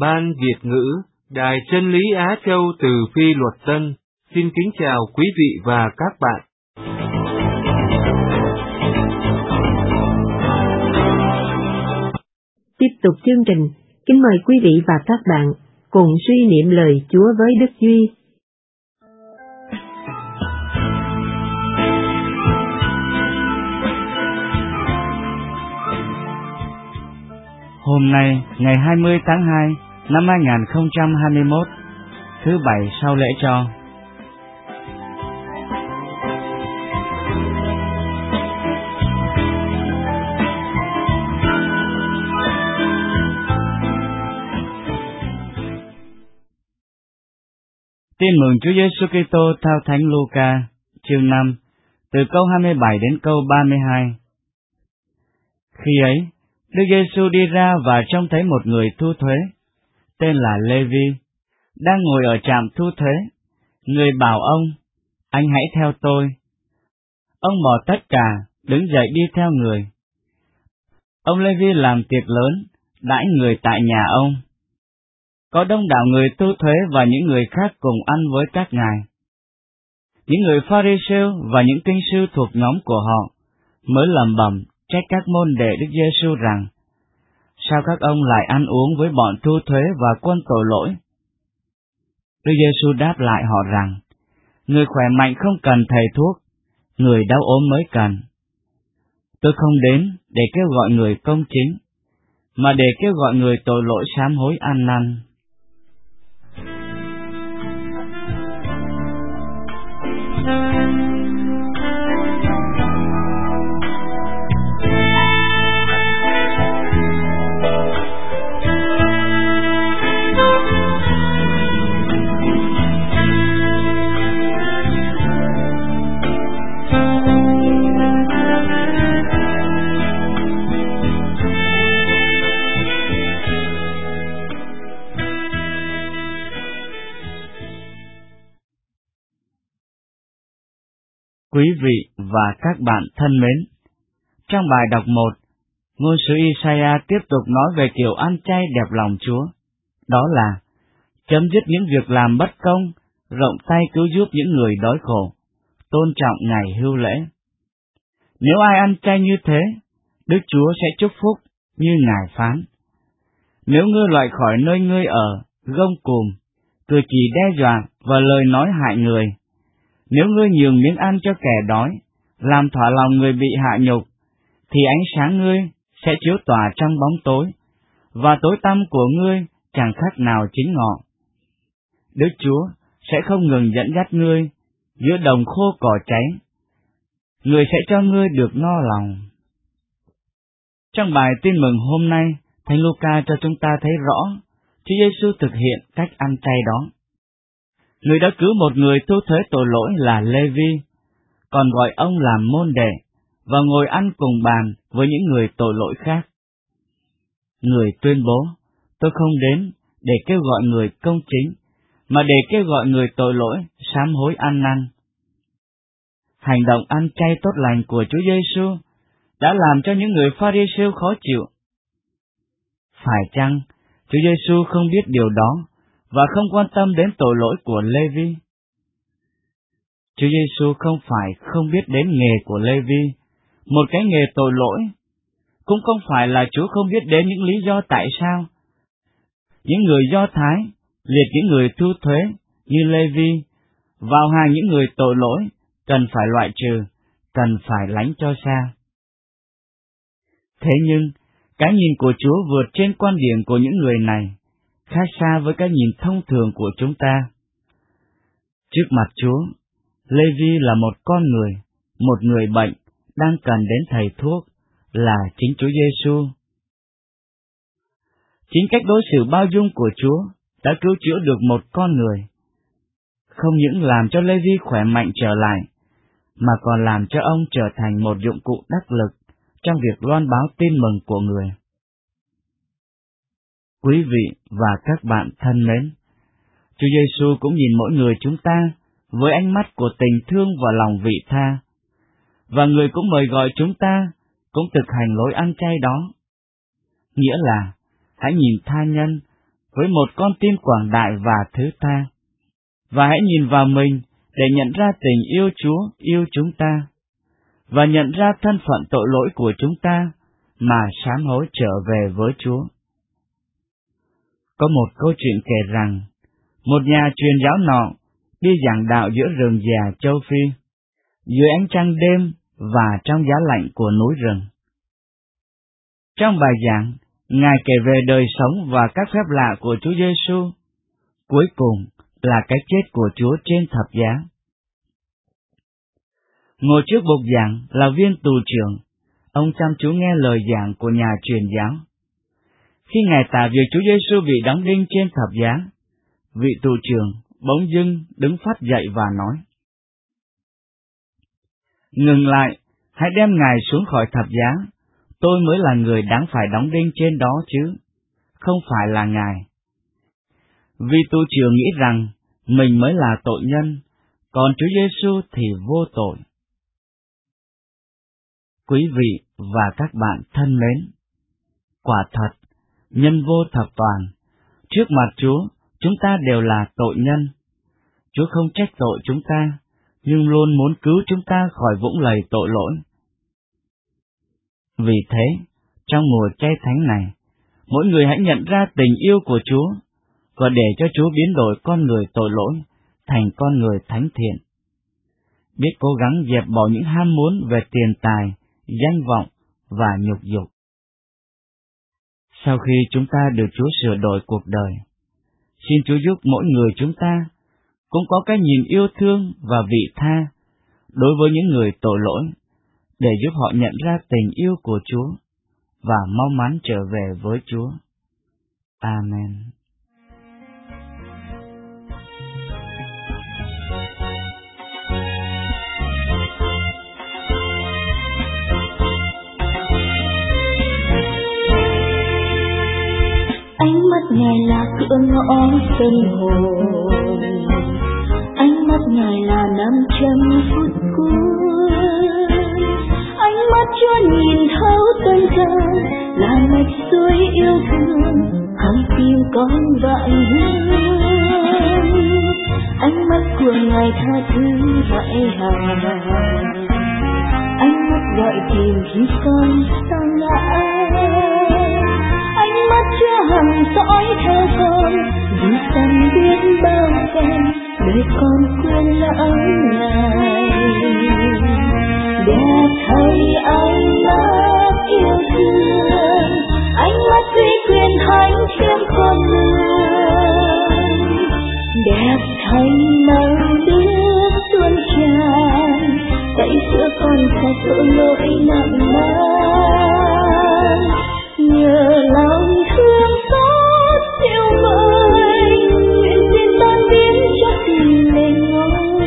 Ban Việt ngữ, Đài Chân lý Á Châu từ Phi Luật Tân, xin kính chào quý vị và các bạn. Tiếp tục chương trình, kính mời quý vị và các bạn cùng suy niệm lời Chúa với Đức Duy. Hôm nay, ngày 20 tháng 2 năm 2021, thứ Bảy sau lễ cho. Tin mừng Chúa Giêsu Kitô theo Thánh Luca, chương 5, từ câu 27 đến câu 32. Khi ấy, Đức Giêsu đi ra và trông thấy một người thu thuế, tên là Lê-vi, đang ngồi ở trạm thu thuế. Người bảo ông, anh hãy theo tôi. Ông bỏ tất cả, đứng dậy đi theo người. Ông Lê-vi làm tiệc lớn, đãi người tại nhà ông. Có đông đảo người thu thuế và những người khác cùng ăn với các ngài. Những người Pha-ri-siêu và những kinh sư thuộc nhóm của họ mới lẩm bẩm trách các môn đệ Đức Giêsu rằng: sao các ông lại ăn uống với bọn thu thuế và quân tội lỗi? Đức Giêsu đáp lại họ rằng: người khỏe mạnh không cần thầy thuốc, người đau ốm mới cần. Tôi không đến để kêu gọi người công chính, mà để kêu gọi người tội lỗi sám hối ăn năn. Quý vị và các bạn thân mến, trong bài đọc 1, ngôn sứ Isaiah tiếp tục nói về kiểu ăn chay đẹp lòng Chúa, đó là chấm dứt những việc làm bất công, rộng tay cứu giúp những người đói khổ, tôn trọng ngày hưu lễ. Nếu ai ăn chay như thế, Đức Chúa sẽ chúc phúc như Ngài phán. Nếu ngươi loại khỏi nơi ngươi ở, gông cùm, cử chỉ đe dọa và lời nói hại người, nếu ngươi nhường miếng ăn cho kẻ đói, làm thỏa lòng người bị hạ nhục, thì ánh sáng ngươi sẽ chiếu tỏa trong bóng tối, và tối tăm của ngươi chẳng khác nào chính ngọ. Đức Chúa sẽ không ngừng dẫn dắt ngươi giữa đồng khô cỏ cháy. Người sẽ cho ngươi được no lòng. Trong bài tin mừng hôm nay, Thánh Luca cho chúng ta thấy rõ Chúa Giêsu thực hiện cách ăn chay đó. Người đã cứu một người thu thuế tội lỗi là Lê-vi, còn gọi ông làm môn đệ, và ngồi ăn cùng bàn với những người tội lỗi khác. Người tuyên bố, tôi không đến để kêu gọi người công chính, mà để kêu gọi người tội lỗi sám hối ăn năn. Hành động ăn chay tốt lành của Chúa Giêsu đã làm cho những người Pha-ri-siêu khó chịu. Phải chăng Chúa Giêsu không biết điều đó và không quan tâm đến tội lỗi của Lê-vi? Chúa Giêsu không phải không biết đến nghề của Lê-vi, một cái nghề tội lỗi. Cũng không phải là Chúa không biết đến những lý do tại sao những người Do Thái liệt những người thu thuế như Lê-vi vào hàng những người tội lỗi cần phải loại trừ, cần phải lánh cho xa. Thế nhưng, cái nhìn của Chúa vượt trên quan điểm của những người này, khác xa với cái nhìn thông thường của chúng ta. Trước mặt Chúa, Lê-vi là một con người, một người bệnh, đang cần đến thầy thuốc, là chính Chúa Giêsu. Chính cách đối xử bao dung của Chúa đã cứu chữa được một con người, không những làm cho Lê-vi khỏe mạnh trở lại, mà còn làm cho ông trở thành một dụng cụ đắc lực trong việc loan báo tin mừng của người. Quý vị và các bạn thân mến, Chúa Giêsu cũng nhìn mỗi người chúng ta với ánh mắt của tình thương và lòng vị tha, và người cũng mời gọi chúng ta cũng thực hành lối ăn chay đó. Nghĩa là hãy nhìn tha nhân với một con tim quảng đại và thứ tha, và hãy nhìn vào mình để nhận ra tình yêu Chúa yêu chúng ta, và nhận ra thân phận tội lỗi của chúng ta mà sám hối trở về với Chúa. Có một câu chuyện kể rằng, một nhà truyền giáo nọ đi giảng đạo giữa rừng già châu Phi, dưới ánh trăng đêm và trong giá lạnh của núi rừng. Trong bài giảng, Ngài kể về đời sống và các phép lạ của Chúa Giêsu, cuối cùng là cái chết của Chúa trên thập giá. Ngồi trước bục giảng là viên tù trưởng, ông chăm chú nghe lời giảng của nhà truyền giáo. Khi Ngài tả việc Chúa Giêsu bị đóng đinh trên thập giá, vị tù trưởng bỗng dưng đứng phát dậy và nói: "Ngừng lại, hãy đem Ngài xuống khỏi thập giá, tôi mới là người đáng phải đóng đinh trên đó chứ, không phải là Ngài." Vị tù trưởng nghĩ rằng mình mới là tội nhân, còn Chúa Giêsu thì vô tội. Quý vị và các bạn thân mến, quả thật, nhân vô thập toàn, trước mặt Chúa, chúng ta đều là tội nhân. Chúa không trách tội chúng ta, nhưng luôn muốn cứu chúng ta khỏi vũng lầy tội lỗi. Vì thế, trong mùa chay thánh này, mỗi người hãy nhận ra tình yêu của Chúa, và để cho Chúa biến đổi con người tội lỗi thành con người thánh thiện. Biết cố gắng dẹp bỏ những ham muốn về tiền tài, danh vọng và nhục dục. Sau khi chúng ta được Chúa sửa đổi cuộc đời, xin Chúa giúp mỗi người chúng ta cũng có cái nhìn yêu thương và vị tha đối với những người tội lỗi, để giúp họ nhận ra tình yêu của Chúa và mau mắn trở về với Chúa. Amen. Ánh mắt Ngài là cửa ngõ tâm hồn, ánh mắt Ngài là 500 phút cuối, ánh mắt Chúa nhìn thấu tâm can, là mạch suối yêu thương, hằng tim con vạn hương. Ánh mắt của Ngài tha thứ hại hà, ánh mắt gọi tìm khi con sa ngã. Ánh mắt Chúa hằng dõi theo con, vì săn biết bao phen để con quên lãng Ngài. Đẹp thay ánh mắt yêu thương, ánh mắt uy quyền thánh thiêng con người. Đẹp thay màu nước tuôn tràn, dạy giữa con sạch tội lỗi nặng mang. Nhờ lòng thương xót siêu vời, nguyện xin tan biến cho tình lên ngôi.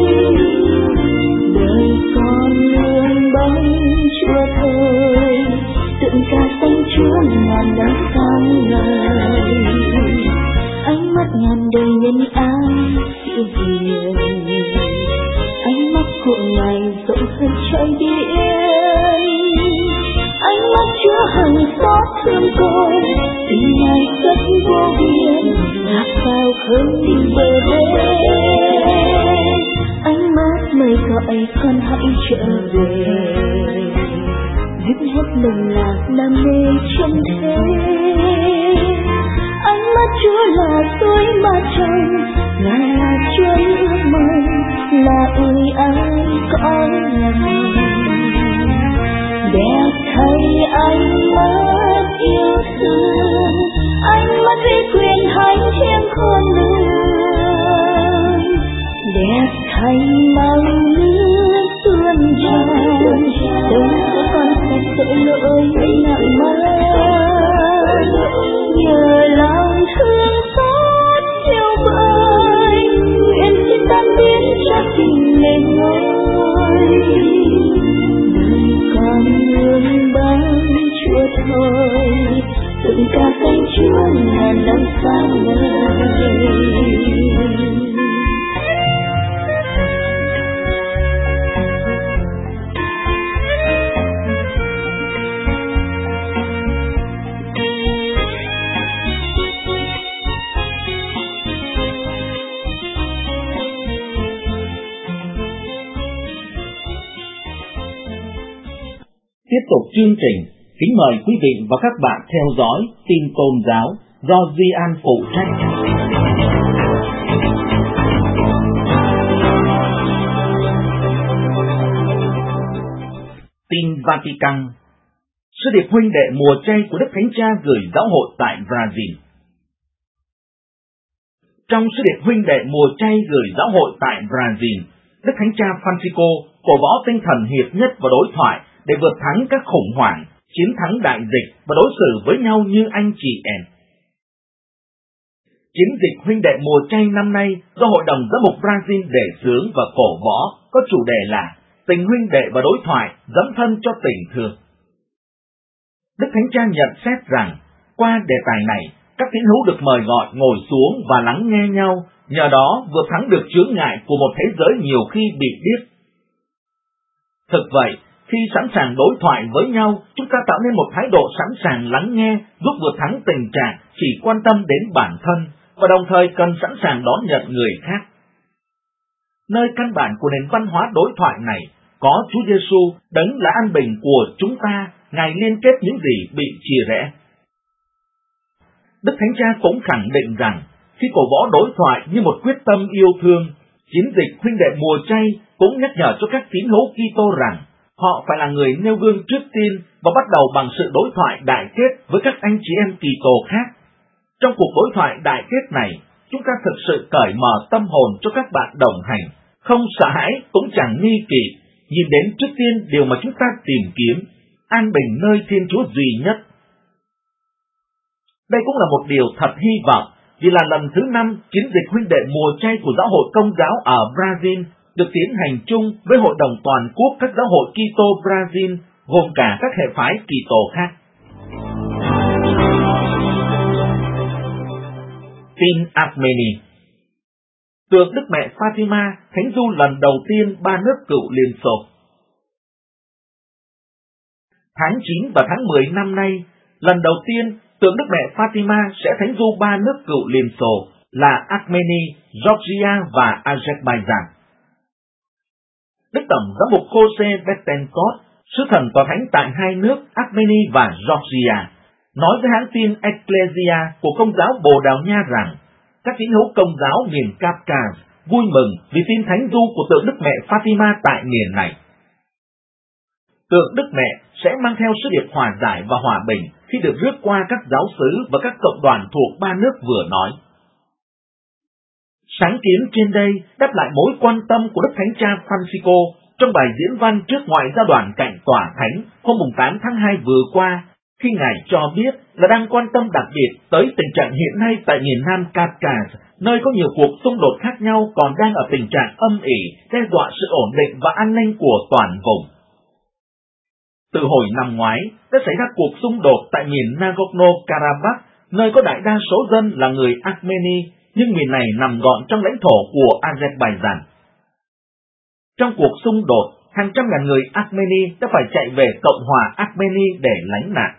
Đời con lương bóng Chúa thôi, tượng ca xanh Chúa ngàn đã sáng ngời. Ánh mắt ngàn đời nhân ái siêu hiền, ánh mắt của Ngài rộng hơn trời biển. Ánh mắt Chúa hằng xót thương con, tình Ngài rất vô biên, ngát khao không đi bờ bên. Ánh mắt mời gọi con hãy trở về, dứt hết lầm lạc đam mê trong thế. Ánh mắt Chúa là suối ma trong, Ngài là Chúa ước mong, là ơi ai có lòng. Đẹp thay ánh mắt yêu thương, ánh mắt uy quyền thánh thiêng khôn lường. Đẹp thay màu nước tuôn tràn, đâu có con sạch tội lỗi nặng mang. Nhờ lòng thương xót siêu vời, nguyện xin tan biến cho tình lên ngôi. Con lương bóng Chúa thôi, tượng ca xanh Chúa ngàn năm sáng ngời. tiếp tục chương trình, kính mời quý vị và các bạn theo dõi tin tôn giáo do Duy An phụ trách. Tin Vatican. Sứ điệp huynh đệ mùa chay của Đức Thánh Cha gửi giáo hội tại Brazil. Trong sứ điệp huynh đệ mùa chay gửi giáo hội tại Brazil, Đức Thánh Cha Francisco cổ võ tinh thần hiệp nhất và đối thoại để vượt thắng các khủng hoảng, chiến thắng đại dịch và đối xử với nhau như anh chị em. Chiến dịch huynh đệ mùa chay năm nay do Hội đồng Giám mục Brazil đề xướng và cổ võ có chủ đề là tình huynh đệ và đối thoại dấn thân cho tình thương. Đức Thánh Cha nhận xét rằng, qua đề tài này, các tín hữu được mời gọi ngồi xuống và lắng nghe nhau, nhờ đó vượt thắng được chướng ngại của một thế giới nhiều khi bị điếc. Thực vậy, khi sẵn sàng đối thoại với nhau, chúng ta tạo nên một thái độ sẵn sàng lắng nghe, giúp vượt thắng tình trạng chỉ quan tâm đến bản thân, và đồng thời cần sẵn sàng đón nhận người khác. Nơi căn bản của nền văn hóa đối thoại này, có Chúa Giêsu, đấng là an bình của chúng ta, Ngài liên kết những gì bị chia rẽ. Đức Thánh Cha cũng khẳng định rằng, khi cổ võ đối thoại như một quyết tâm yêu thương, chiến dịch huynh đệ mùa chay cũng nhắc nhở cho các tín hữu Kitô rằng, họ phải là người nêu gương trước tiên và bắt đầu bằng sự đối thoại đại kết với các anh chị em Kitô khác. Trong cuộc đối thoại đại kết này, chúng ta thực sự cởi mở tâm hồn cho các bạn đồng hành, không sợ hãi cũng chẳng nghi kỵ, nhìn đến trước tiên điều mà chúng ta tìm kiếm, an bình nơi Thiên Chúa duy nhất. Đây cũng là một điều thật hy vọng, vì là lần thứ 5 chiến dịch huynh đệ mùa chay của Giáo hội Công giáo ở Brazil được tiến hành chung với Hội đồng toàn quốc các giáo hội Kitô Brazil, gồm cả các hệ phái Kitô khác. Tin Armenia. Tượng Đức Mẹ Fatima thánh du lần đầu tiên ba nước cựu Liên Xô. Tháng 9 và tháng 10 năm nay, lần đầu tiên tượng Đức Mẹ Fatima sẽ thánh du ba nước cựu Liên Xô là Armenia, Georgia và Azerbaijan. Đức Tổng giám mục Jose Bettencourt, sứ thần tòa thánh tại hai nước Armenia và Georgia, nói với hãng tin Ecclesia của Công giáo Bồ Đào Nha rằng các tín hữu Công giáo miền Kafkaz vui mừng vì tin thánh du của tượng Đức Mẹ Fatima tại miền này. Tượng Đức Mẹ sẽ mang theo sứ điệp hòa giải và hòa bình khi được rước qua các giáo xứ và các cộng đoàn thuộc ba nước vừa nói. Sáng kiến trên đây đáp lại mối quan tâm của Đức Thánh Cha Francisco trong bài diễn văn trước Ngoại giao đoàn cạnh tòa thánh hôm 8 tháng 2 vừa qua, khi Ngài cho biết là đang quan tâm đặc biệt tới tình trạng hiện nay tại miền Nam Kafkaz, nơi có nhiều cuộc xung đột khác nhau còn đang ở tình trạng âm ỉ, đe dọa sự ổn định và an ninh của toàn vùng. Từ hồi năm ngoái, đã xảy ra cuộc xung đột tại miền Nagorno-Karabakh, nơi có đại đa số dân là người Armenia, nhưng miền này nằm gọn trong lãnh thổ của Azerbaijan. Trong cuộc xung đột, hàng trăm ngàn người Armenia đã phải chạy về Cộng hòa Armenia để lánh nạn.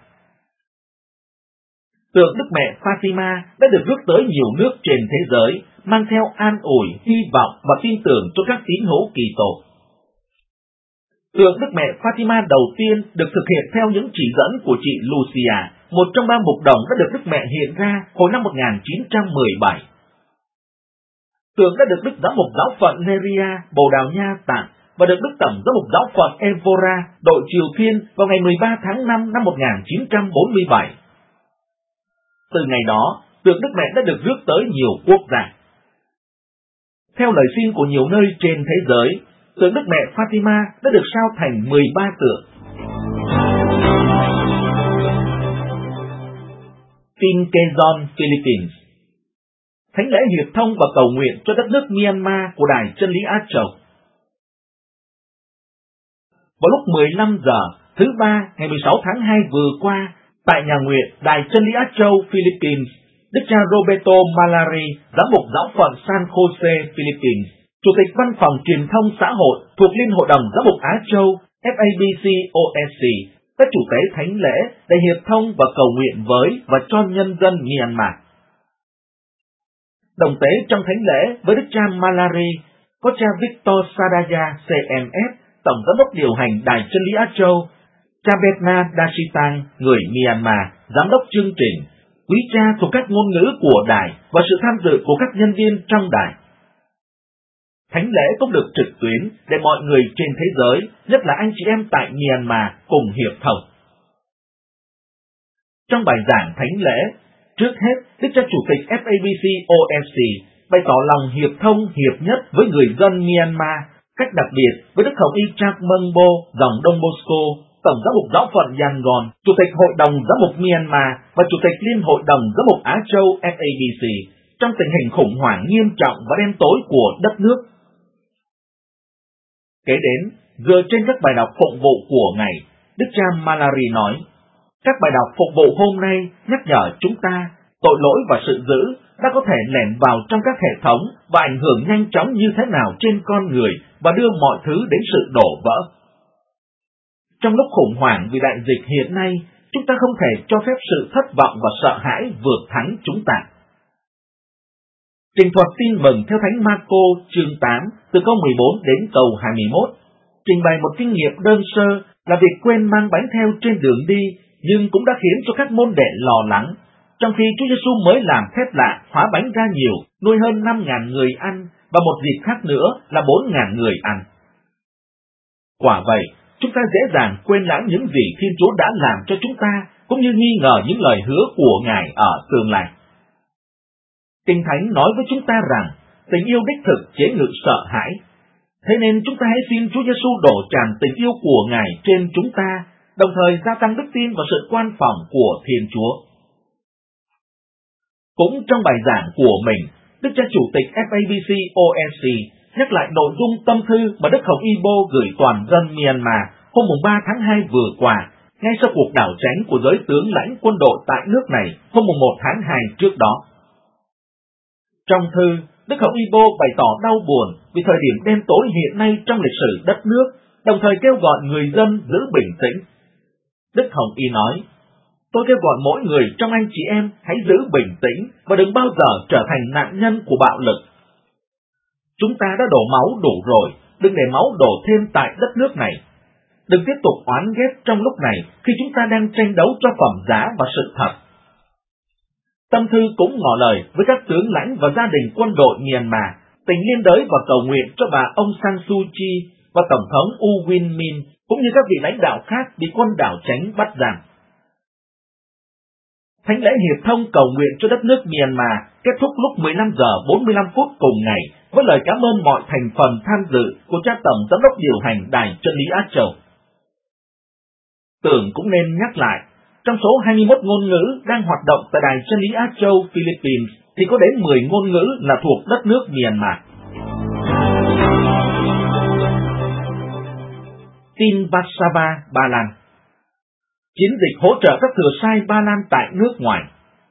Tượng Đức Mẹ Fatima đã được rước tới nhiều nước trên thế giới, mang theo an ủi, hy vọng và tin tưởng cho các tín hữu Kitô. Tượng Đức Mẹ Fatima đầu tiên được thực hiện theo những chỉ dẫn của chị Lucia, một trong ba mục đồng đã được Đức Mẹ hiện ra hồi năm 1917. Tượng đã được Đức Giám mục Giáo phận Neria, Bồ Đào Nha tặng và được Đức Tổng Giám mục Giáo phận Evora, Đội Triều Thiên vào ngày 13 tháng 5 năm 1947. Từ ngày đó, tượng Đức Mẹ đã được rước tới nhiều quốc gia. Theo lời xin của nhiều nơi trên thế giới, tượng Đức Mẹ Fatima đã được sao thành 13 tượng. Tin Quezon, Philippines. Thánh lễ hiệp thông và cầu nguyện cho đất nước Myanmar của Đài Chân lý Á Châu. Vào lúc 15 giờ thứ Ba ngày 16 tháng 2 vừa qua, tại nhà nguyện Đài Chân lý Á Châu, Philippines, Đức cha Roberto Malari, giám mục Giáo phận San Jose, Philippines, Chủ tịch Văn phòng Truyền thông Xã hội thuộc Liên hội đồng Giám mục Á Châu, FABC-OSC, đã chủ tế thánh lễ để hiệp thông và cầu nguyện với và cho nhân dân Myanmar. Đồng tế trong thánh lễ với Đức cha Malari có cha Victor Sadaya CMS, Tổng giám đốc điều hành Đài Chân lý Á Châu, cha Betna Dasitang, người Myanmar, giám đốc chương trình, quý cha thuộc các ngôn ngữ của đài và sự tham dự của các nhân viên trong đài. Thánh lễ cũng được trực tuyến để mọi người trên thế giới, nhất là anh chị em tại Myanmar, cùng hiệp thông. Trong bài giảng thánh lễ, trước hết, Đức cha Chủ tịch FABC OFC bày tỏ lòng hiệp thông hiệp nhất với người dân Myanmar, cách đặc biệt với Đức Hồng Y Chak Meng Bo, dòng Đông Bosco, Tổng giám mục giáo phận Yangon, Chủ tịch Hội đồng Giám mục Myanmar và Chủ tịch Liên hội đồng Giám mục Á Châu FABC trong tình hình khủng hoảng nghiêm trọng và đen tối của đất nước. Kế đến, dựa trên các bài đọc phụng vụ của ngày, Đức cha Malari nói, các bài đọc phục vụ hôm nay nhắc nhở chúng ta tội lỗi và sự dữ đã có thể lẻn vào trong các hệ thống và ảnh hưởng nhanh chóng như thế nào trên con người và đưa mọi thứ đến sự đổ vỡ. Trong lúc khủng hoảng vì đại dịch hiện nay, chúng ta không thể cho phép sự thất vọng và sợ hãi vượt thắng chúng ta. Trình thuật tin mừng theo Thánh Marco chương 8 từ câu 14 đến câu 21 trình bày một kinh nghiệm đơn sơ là việc quên mang bánh theo trên đường đi, nhưng cũng đã khiến cho các môn đệ lo lắng, trong khi Chúa Giêsu mới làm phép lạ hóa bánh ra nhiều, nuôi hơn 5.000 người ăn và một dịp khác nữa là 4.000 người ăn. Quả vậy, chúng ta dễ dàng quên lãng những gì Thiên Chúa đã làm cho chúng ta, cũng như nghi ngờ những lời hứa của Ngài ở tương lai. Kinh Thánh nói với chúng ta rằng tình yêu đích thực chế ngự sợ hãi. Thế nên chúng ta hãy xin Chúa Giêsu đổ tràn tình yêu của Ngài trên chúng ta, đồng thời gia tăng đức tin và sự quan phòng của Thiên Chúa. Cũng trong bài giảng của mình, Đức cha Chủ tịch FABC OFC nhắc lại nội dung tâm thư mà Đức Hồng Y Bo gửi toàn dân Myanmar hôm 3 tháng 2 vừa qua, ngay sau cuộc đảo tránh của giới tướng lãnh quân đội tại nước này hôm 1 tháng 2 trước đó. Trong thư, Đức Hồng Y Bo bày tỏ đau buồn vì thời điểm đen tối hiện nay trong lịch sử đất nước, đồng thời kêu gọi người dân giữ bình tĩnh. Đức Hồng Y nói, tôi kêu gọi mỗi người trong anh chị em hãy giữ bình tĩnh và đừng bao giờ trở thành nạn nhân của bạo lực. Chúng ta đã đổ máu đủ rồi, đừng để máu đổ thêm tại đất nước này. Đừng tiếp tục oán ghét trong lúc này khi chúng ta đang tranh đấu cho phẩm giá và sự thật. Tâm thư cũng ngỏ lời với các tướng lãnh và gia đình quân đội Myanmar, tình liên đới và cầu nguyện cho bà Aung San Suu Kyi và Tổng thống U Win Min, cũng như các vị lãnh đạo khác bị quân đảo tránh bắt giam. Thánh lễ hiệp thông cầu nguyện cho đất nước Myanmar kết thúc lúc 15 giờ 45 phút cùng ngày với lời cảm ơn mọi thành phần tham dự của cha Tổng Giám đốc điều hành Đài Chân lý Á Châu. Tưởng cũng nên nhắc lại, trong số 21 ngôn ngữ đang hoạt động tại Đài Chân lý Á Châu Philippines thì có đến 10 ngôn ngữ là thuộc đất nước Myanmar. Tin Varsava, Ba Lan. Chiến dịch hỗ trợ các thừa sai Ba Lan tại nước ngoài.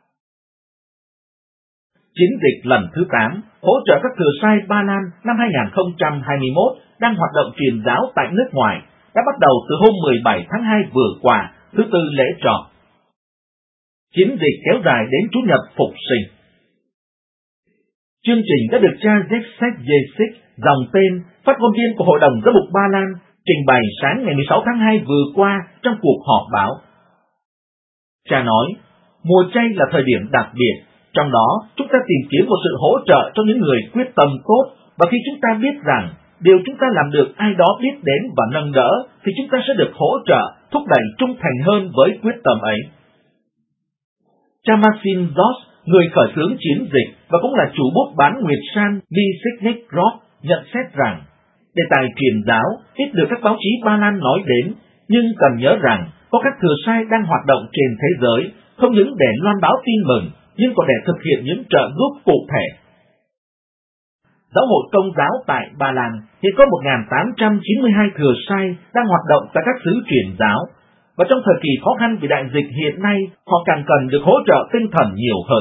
Chiến dịch lần thứ 8 hỗ trợ các thừa sai Ba Lan năm 2021 đang hoạt động truyền giáo tại nước ngoài đã bắt đầu từ hôm 17 tháng 2 vừa qua, thứ Tư lễ tròn. Chiến dịch kéo dài đến Chủ nhật phục sinh. Chương trình đã được cha Jacek Jesik, dòng tên phát ngôn viên của Hội đồng Giám mục Ba Lan, trình bày sáng ngày 16 tháng 2 vừa qua trong cuộc họp báo. Cha nói, mùa chay là thời điểm đặc biệt, trong đó chúng ta tìm kiếm một sự hỗ trợ cho những người quyết tâm tốt, và khi chúng ta biết rằng điều chúng ta làm được ai đó biết đến và nâng đỡ, thì chúng ta sẽ được hỗ trợ, thúc đẩy trung thành hơn với quyết tâm ấy. Cha Maxim George, người khởi xướng chiến dịch và cũng là chủ bút bán nguyệt san Bisiknik Rock, nhận xét rằng, đề tài truyền giáo ít được các báo chí Ba Lan nói đến, nhưng cần nhớ rằng có các thừa sai đang hoạt động trên thế giới, không những để loan báo tin mừng, nhưng còn để thực hiện những trợ giúp cụ thể. Giáo hội Công giáo tại Ba Lan hiện có 1.892 thừa sai đang hoạt động tại các xứ truyền giáo, và trong thời kỳ khó khăn vì đại dịch hiện nay, họ càng cần được hỗ trợ tinh thần nhiều hơn.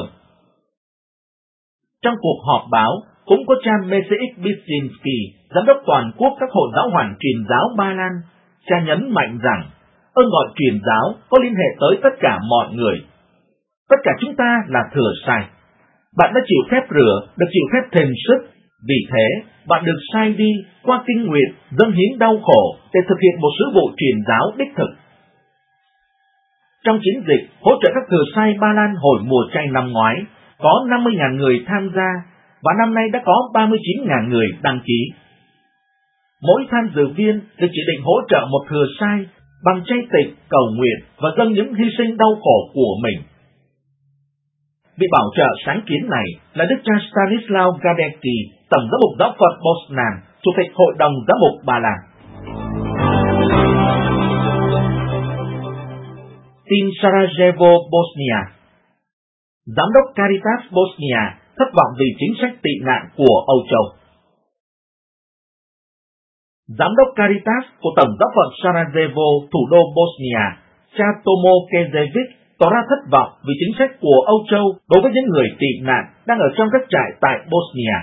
Trong cuộc họp báo, cũng có cha Mesiik Bisinski, giám đốc toàn quốc các hội giáo hoàng truyền giáo Ba Lan, cha nhấn mạnh rằng ơn gọi truyền giáo có liên hệ tới tất cả mọi người. Tất cả chúng ta là thừa sai. Bạn đã chịu phép rửa, được chịu phép thềm sức. Vì thế, bạn được sai đi qua kinh nguyện, dâng hiến đau khổ để thực hiện một sứ vụ truyền giáo đích thực. Trong chiến dịch hỗ trợ các thừa sai Ba Lan hồi mùa chay năm ngoái, có 50.000 người tham gia, và năm nay đã có 39.000 người đăng ký. Mỗi tham dự viên được chỉ định hỗ trợ một thừa sai bằng chay tịch, cầu nguyện và dâng những hy sinh đau khổ của mình. Vị bảo trợ sáng kiến này là Đức cha Stanislaw Gadecki, Tổng giám mục giáo phận Poznan, Chủ tịch Hội đồng Giám mục Ba Lan. Tin Sarajevo, Bosnia. Giám đốc Caritas Bosnia thất vọng vì chính sách tị nạn của Âu Châu. Giám đốc Caritas của Tổng giáo phận Sarajevo, thủ đô Bosnia, cha Tomo Kezevic, tỏ ra thất vọng vì chính sách của Âu Châu đối với những người tị nạn đang ở trong các trại tại Bosnia.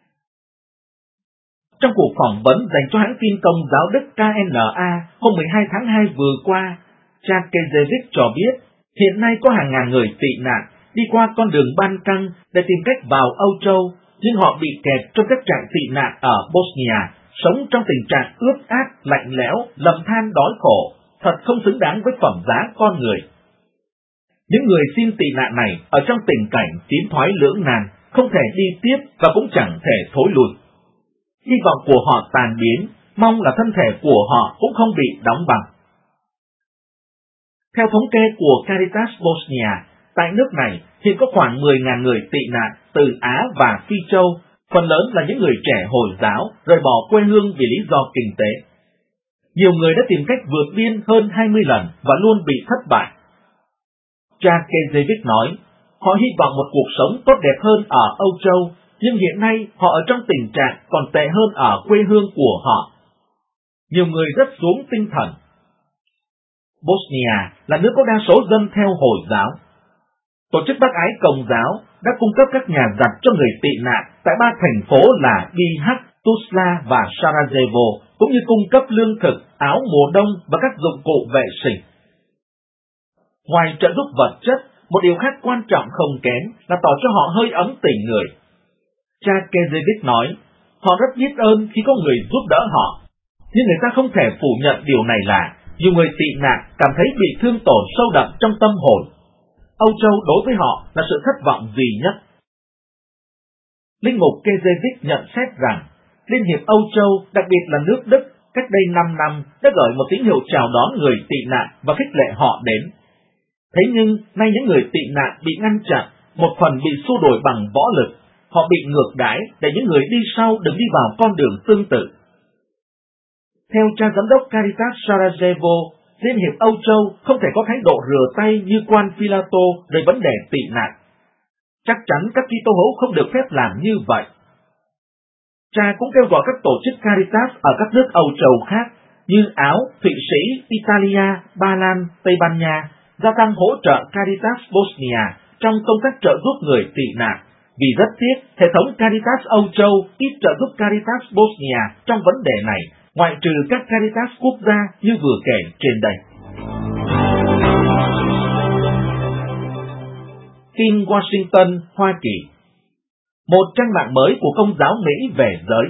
Trong cuộc phỏng vấn dành cho hãng tin công giáo Đức KNA hôm 12 tháng 2 vừa qua, cha Kezevic cho biết hiện nay có hàng ngàn người tị nạn đi qua con đường Ban Căng để tìm cách vào Âu Châu, nhưng họ bị kẹt trong các trại tị nạn ở Bosnia, sống trong tình trạng ướt át, lạnh lẽo, lầm than đói khổ, thật không xứng đáng với phẩm giá con người. Những người xin tị nạn này ở trong tình cảnh tiến thoái lưỡng nan, không thể đi tiếp và cũng chẳng thể thối lui. Hy vọng của họ tàn biến, mong là thân thể của họ cũng không bị đóng băng. Theo thống kê của Caritas Bosnia, tại nước này hiện có khoảng 10.000 người tị nạn từ Á và Phi Châu, phần lớn là những người trẻ Hồi giáo rời bỏ quê hương vì lý do kinh tế. Nhiều người đã tìm cách vượt biên hơn 20 lần và luôn bị thất bại. Cha Kezevic nói, họ hy vọng một cuộc sống tốt đẹp hơn ở Âu Châu, nhưng hiện nay họ ở trong tình trạng còn tệ hơn ở quê hương của họ. Nhiều người rất xuống tinh thần. Bosnia là nước có đa số dân theo Hồi giáo. Tổ chức Bác Ái Công giáo đã cung cấp các nhà giặt cho người tị nạn tại 3 thành phố là Bihać, Tuzla và Sarajevo, cũng như cung cấp lương thực, áo mùa đông và các dụng cụ vệ sinh. Ngoài trợ giúp vật chất, một điều khác quan trọng không kém là tỏ cho họ hơi ấm tình người. Cha Kezevic nói, họ rất biết ơn khi có người giúp đỡ họ, nhưng người ta không thể phủ nhận điều này là nhiều người tị nạn cảm thấy bị thương tổn sâu đậm trong tâm hồn. Âu Châu đối với họ là sự thất vọng duy nhất. Linh mục Kezevic nhận xét rằng, Liên hiệp Âu Châu, đặc biệt là nước Đức, cách đây 5 năm đã gửi một tín hiệu chào đón người tị nạn và khích lệ họ đến. Thế nhưng, nay những người tị nạn bị ngăn chặn, một phần bị xua đuổi bằng võ lực, họ bị ngược đãi để những người đi sau đừng đi vào con đường tương tự. Theo cha giám đốc Caritas Sarajevo, Liên hiệp Âu Châu không thể có thái độ rửa tay như quan Pilato về vấn đề tị nạn. Chắc chắn các Kitô hữu không được phép làm như vậy. Cha cũng kêu gọi các tổ chức Caritas ở các nước Âu Châu khác như Áo, Thụy Sĩ, Italia, Ba Lan, Tây Ban Nha gia tăng hỗ trợ Caritas Bosnia trong công tác trợ giúp người tị nạn, vì rất tiếc hệ thống Caritas Âu Châu ít trợ giúp Caritas Bosnia trong vấn đề này, ngoại trừ các Caritas quốc gia như vừa kể trên đây. Tin Washington, Hoa Kỳ. Một trang mạng mới của Công giáo Mỹ về giới.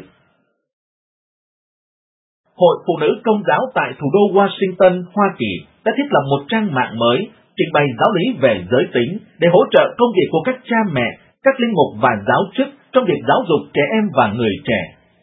Hội Phụ nữ Công giáo tại thủ đô Washington, Hoa Kỳ đã thiết lập một trang mạng mới trình bày giáo lý về giới tính để hỗ trợ công việc của các cha mẹ, các linh mục và giáo chức trong việc giáo dục trẻ em và người trẻ.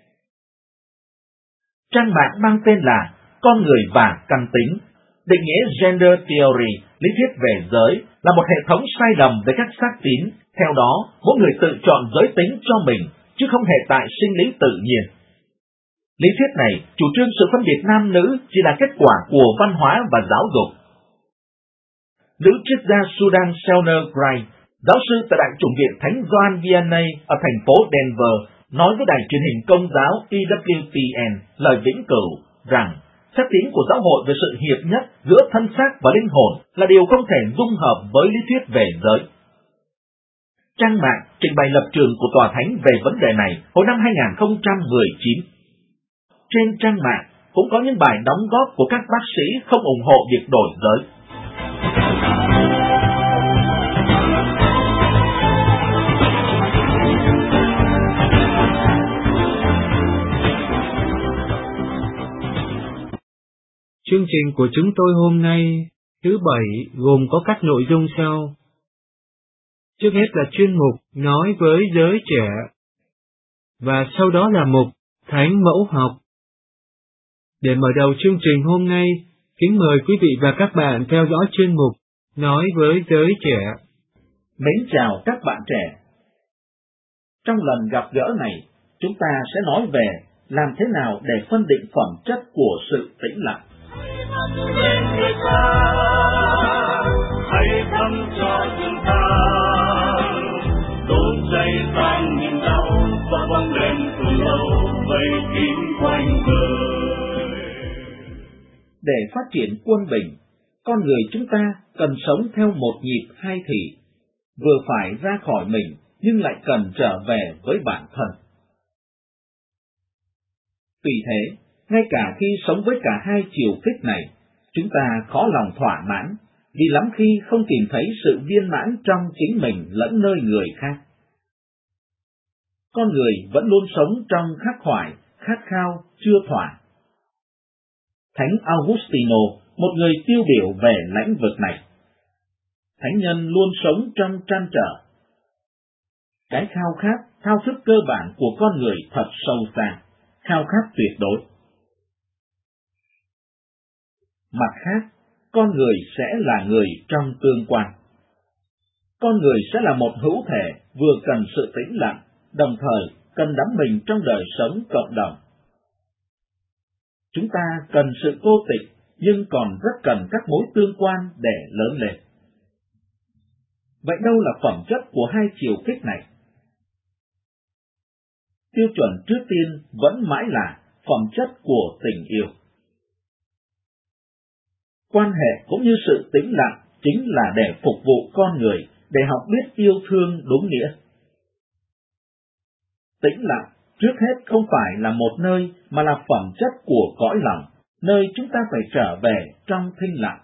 Trang mạng mang tên là Con người và căn tính, định nghĩa Gender Theory, lý thuyết về giới, là một hệ thống sai lầm về các xác tín. Theo đó, mỗi người tự chọn giới tính cho mình, chứ không hề tại sinh lý tự nhiên. Lý thuyết này chủ trương sự phân biệt nam nữ chỉ là kết quả của văn hóa và giáo dục. Nữ triết gia Susan Selner Gray, giáo sư tại Đại chủng viện Thánh Gioan Vianney ở thành phố Denver, nói với đài truyền hình Công giáo EWTN lời vĩnh cửu rằng xác tín của giáo hội về sự hiệp nhất giữa thân xác và linh hồn là điều không thể dung hợp với lý thuyết về giới. Trang mạng trình bày lập trường của Tòa Thánh về vấn đề này hồi năm 2019. Trên trang mạng cũng có những bài đóng góp của các bác sĩ không ủng hộ việc đổi giới. Chương trình của chúng tôi hôm nay Thứ bảy gồm có các nội dung sau. Trước hết là chuyên mục nói với giới trẻ, và sau đó là mục Thánh Mẫu Học. Để mở đầu chương trình hôm nay, kính mời quý vị và các bạn theo dõi chuyên mục nói với giới trẻ. Mến chào các bạn trẻ. Trong lần gặp gỡ này, chúng ta sẽ nói về làm thế nào để phân định phẩm chất của sự tĩnh lặng. Hãy thăm cho chúng ta, đốt cháy tan niềm đau và bóng đèn từ lâu vây kín quanh đời. Để phát triển quân bình, con người chúng ta cần sống theo một nhịp hai thị, vừa phải ra khỏi mình nhưng lại cần trở về với bản thân. Vì thế, ngay cả khi sống với cả hai chiều kích này, chúng ta khó lòng thỏa mãn, vì lắm khi không tìm thấy sự viên mãn trong chính mình lẫn nơi người khác. Con người vẫn luôn sống trong khắc khoải, khát khao, chưa thỏa. Thánh Augustino, một người tiêu biểu về lĩnh vực này. Thánh nhân luôn sống trong trăn trở. Cái khao khát, thao thức cơ bản của con người thật sâu xa, khao khát tuyệt đối. Mặt khác, con người sẽ là người trong tương quan. Con người sẽ là một hữu thể vừa cần sự tĩnh lặng, đồng thời cần đắm mình trong đời sống cộng đồng. Chúng ta cần sự cô tịch, nhưng còn rất cần các mối tương quan để lớn lên. Vậy đâu là phẩm chất của hai chiều kích này? Tiêu chuẩn trước tiên vẫn mãi là phẩm chất của tình yêu. Quan hệ cũng như sự tĩnh lặng chính là để phục vụ con người, để học biết yêu thương đúng nghĩa. Tĩnh lặng trước hết không phải là một nơi mà là phẩm chất của cõi lòng, nơi chúng ta phải trở về trong thinh lặng.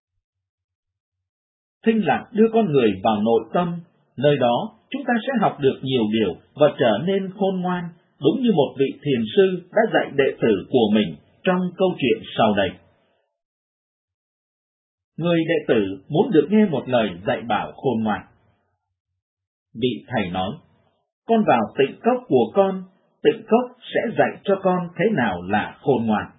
Thinh lặng đưa con người vào nội tâm, nơi đó chúng ta sẽ học được nhiều điều và trở nên khôn ngoan, đúng như một vị thiền sư đã dạy đệ tử của mình trong câu chuyện sau đây. Người đệ tử muốn được nghe một lời dạy bảo khôn ngoan. Vị thầy nói, con vào tịnh cốc của con, tịnh cốc sẽ dạy cho con thế nào là khôn ngoan.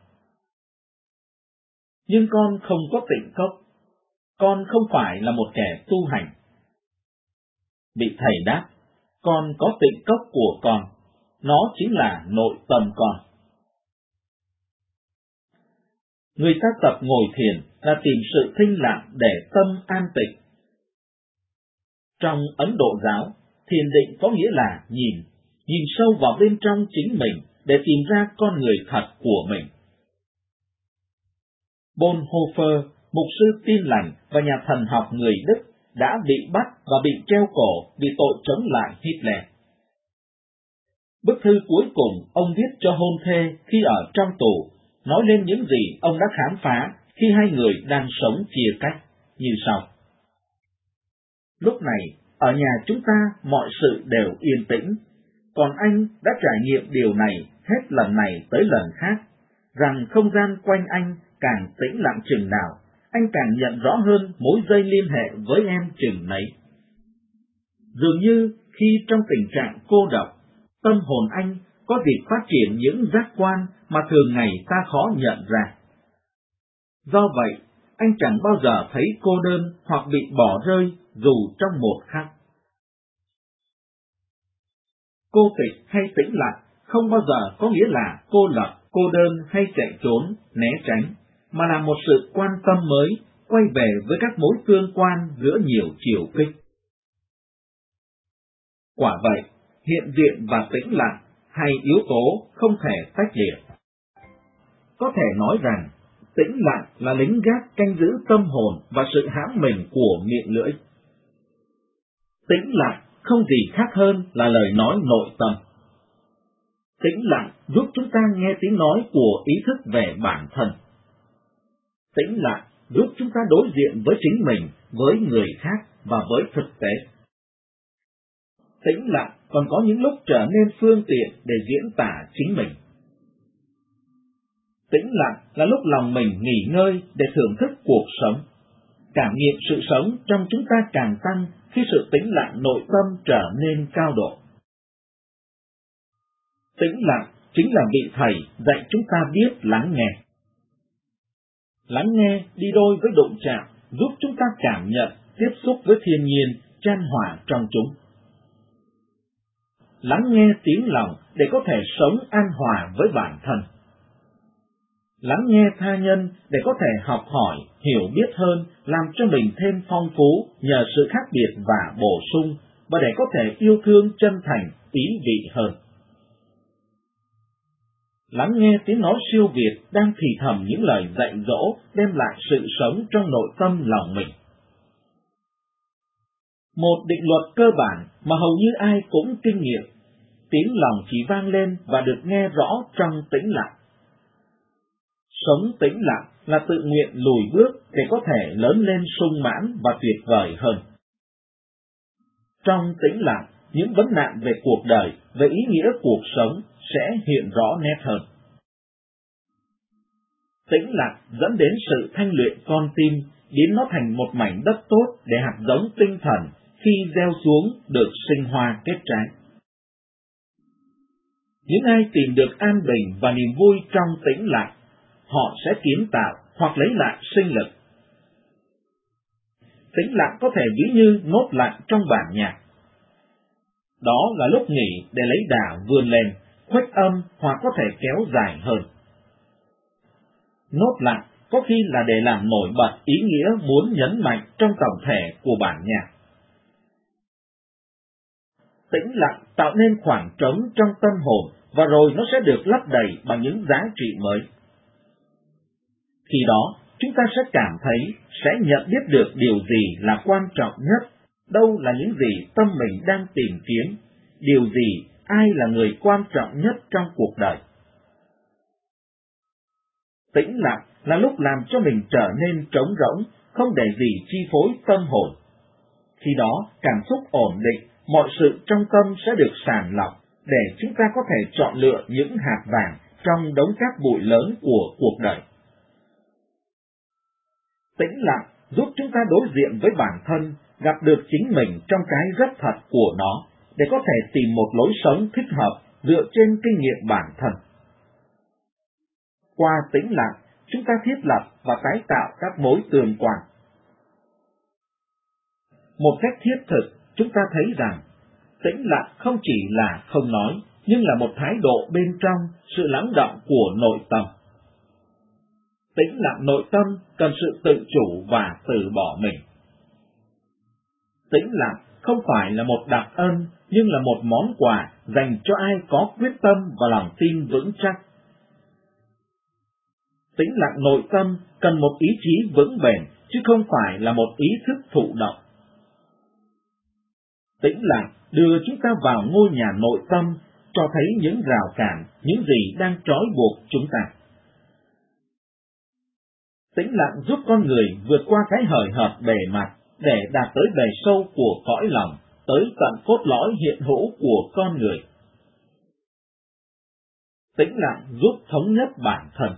Nhưng con không có tịnh cốc, con không phải là một kẻ tu hành. Vị thầy đáp, con có tịnh cốc của con, nó chính là nội tâm con. Người ta tập ngồi thiền là tìm sự thinh lặng để tâm an tịnh. Trong Ấn Độ giáo, thiền định có nghĩa là nhìn sâu vào bên trong chính mình để tìm ra con người thật của mình. Bonhoeffer, mục sư Tin lành và nhà thần học người Đức, đã bị bắt và bị treo cổ vì tội chống lại Hitler. Bức thư cuối cùng ông viết cho hôn thê khi ở trong tù, nói lên những gì ông đã khám phá khi hai người đang sống chia cách, như sau. Lúc này, ở nhà chúng ta mọi sự đều yên tĩnh, còn anh đã trải nghiệm điều này hết lần này tới lần khác, rằng không gian quanh anh càng tĩnh lặng chừng nào, anh càng nhận rõ hơn mối dây liên hệ với em chừng nấy. Dường như khi trong tình trạng cô độc, tâm hồn anh có dịp phát triển những giác quan mà thường ngày ta khó nhận ra. Do vậy, anh chẳng bao giờ thấy cô đơn hoặc bị bỏ rơi dù trong một khắc. Cô tịch hay tĩnh lặng không bao giờ có nghĩa là cô lập, cô đơn hay chạy trốn, né tránh, mà là một sự quan tâm mới, quay về với các mối tương quan giữa nhiều chiều kích. Quả vậy, hiện diện và tĩnh lặng, hai yếu tố không thể tách liệt. Có thể nói rằng, tĩnh lặng là lính gác canh giữ tâm hồn và sự hãm mình của miệng lưỡi. Tĩnh lặng không gì khác hơn là lời nói nội tâm. Tĩnh lặng giúp chúng ta nghe tiếng nói của ý thức về bản thân. Tĩnh lặng giúp chúng ta đối diện với chính mình, với người khác và với thực tế. Tĩnh lặng còn có những lúc trở nên phương tiện để diễn tả chính mình. Tĩnh lặng là lúc lòng mình nghỉ ngơi để thưởng thức cuộc sống. cảm nghiệm sự sống trong chúng ta càng tăng khi sự tĩnh lặng nội tâm trở nên cao độ. Tĩnh lặng chính là vị thầy dạy chúng ta biết lắng nghe. Lắng nghe đi đôi với đụng chạm, giúp chúng ta cảm nhận, tiếp xúc với thiên nhiên, chan hòa trong chúng. Lắng nghe tiếng lòng để có thể sống an hòa với bản thân. Lắng nghe tha nhân để có thể học hỏi, hiểu biết hơn, làm cho mình thêm phong phú nhờ sự khác biệt và bổ sung, và để có thể yêu thương chân thành, ý vị hơn. Lắng nghe tiếng nói siêu việt đang thì thầm những lời dạy dỗ đem lại sự sống trong nội tâm lòng mình. Một định luật cơ bản mà hầu như ai cũng kinh nghiệm, tiếng lòng chỉ vang lên và được nghe rõ trong tĩnh lặng. Sống tĩnh lặng là tự nguyện lùi bước để có thể lớn lên sung mãn và tuyệt vời hơn. Trong tĩnh lặng, những vấn nạn về cuộc đời, về ý nghĩa cuộc sống sẽ hiện rõ nét hơn. Tĩnh lặng dẫn đến sự thanh luyện con tim, biến nó thành một mảnh đất tốt để hạt giống tinh thần khi gieo xuống được sinh hoa kết trái. Những ai tìm được an bình và niềm vui trong tĩnh lặng, họ sẽ kiến tạo hoặc lấy lại sinh lực. Tĩnh lặng có thể ví như nốt lặng trong bản nhạc. Đó là lúc nghỉ để lấy đà vươn lên, khuếch âm hoặc có thể kéo dài hơn. Nốt lặng có khi là để làm nổi bật ý nghĩa muốn nhấn mạnh trong tổng thể của bản nhạc. Tĩnh lặng tạo nên khoảng trống trong tâm hồn và rồi nó sẽ được lấp đầy bằng những giá trị mới. Khi đó, chúng ta sẽ cảm thấy, sẽ nhận biết được điều gì là quan trọng nhất, đâu là những gì tâm mình đang tìm kiếm, điều gì, ai là người quan trọng nhất trong cuộc đời. Tĩnh lặng là lúc làm cho mình trở nên trống rỗng, không để gì chi phối tâm hồn. Khi đó, cảm xúc ổn định, mọi sự trong tâm sẽ được sàng lọc, để chúng ta có thể chọn lựa những hạt vàng trong đống cát bụi lớn của cuộc đời. Tĩnh lặng giúp chúng ta đối diện với bản thân, gặp được chính mình trong cái rất thật của nó, để có thể tìm một lối sống thích hợp dựa trên kinh nghiệm bản thân. Qua tĩnh lặng, chúng ta thiết lập và tái tạo các mối tương quan. Một cách thiết thực, chúng ta thấy rằng, tĩnh lặng không chỉ là không nói, nhưng là một thái độ bên trong sự lắng đọng của nội tâm. Tĩnh lặng nội tâm cần sự tự chủ và từ bỏ mình. Tĩnh lặng không phải là một đặc ân, nhưng là một món quà dành cho ai có quyết tâm và lòng tin vững chắc. Tĩnh lặng nội tâm cần một ý chí vững bền, chứ không phải là một ý thức thụ động. Tĩnh lặng đưa chúng ta vào ngôi nhà nội tâm, cho thấy những rào cản, những gì đang trói buộc chúng ta. Tĩnh lặng giúp con người vượt qua cái hời hợt bề mặt để đạt tới bề sâu của cõi lòng, tới tận cốt lõi hiện hữu của con người. Tĩnh lặng giúp thống nhất bản thân.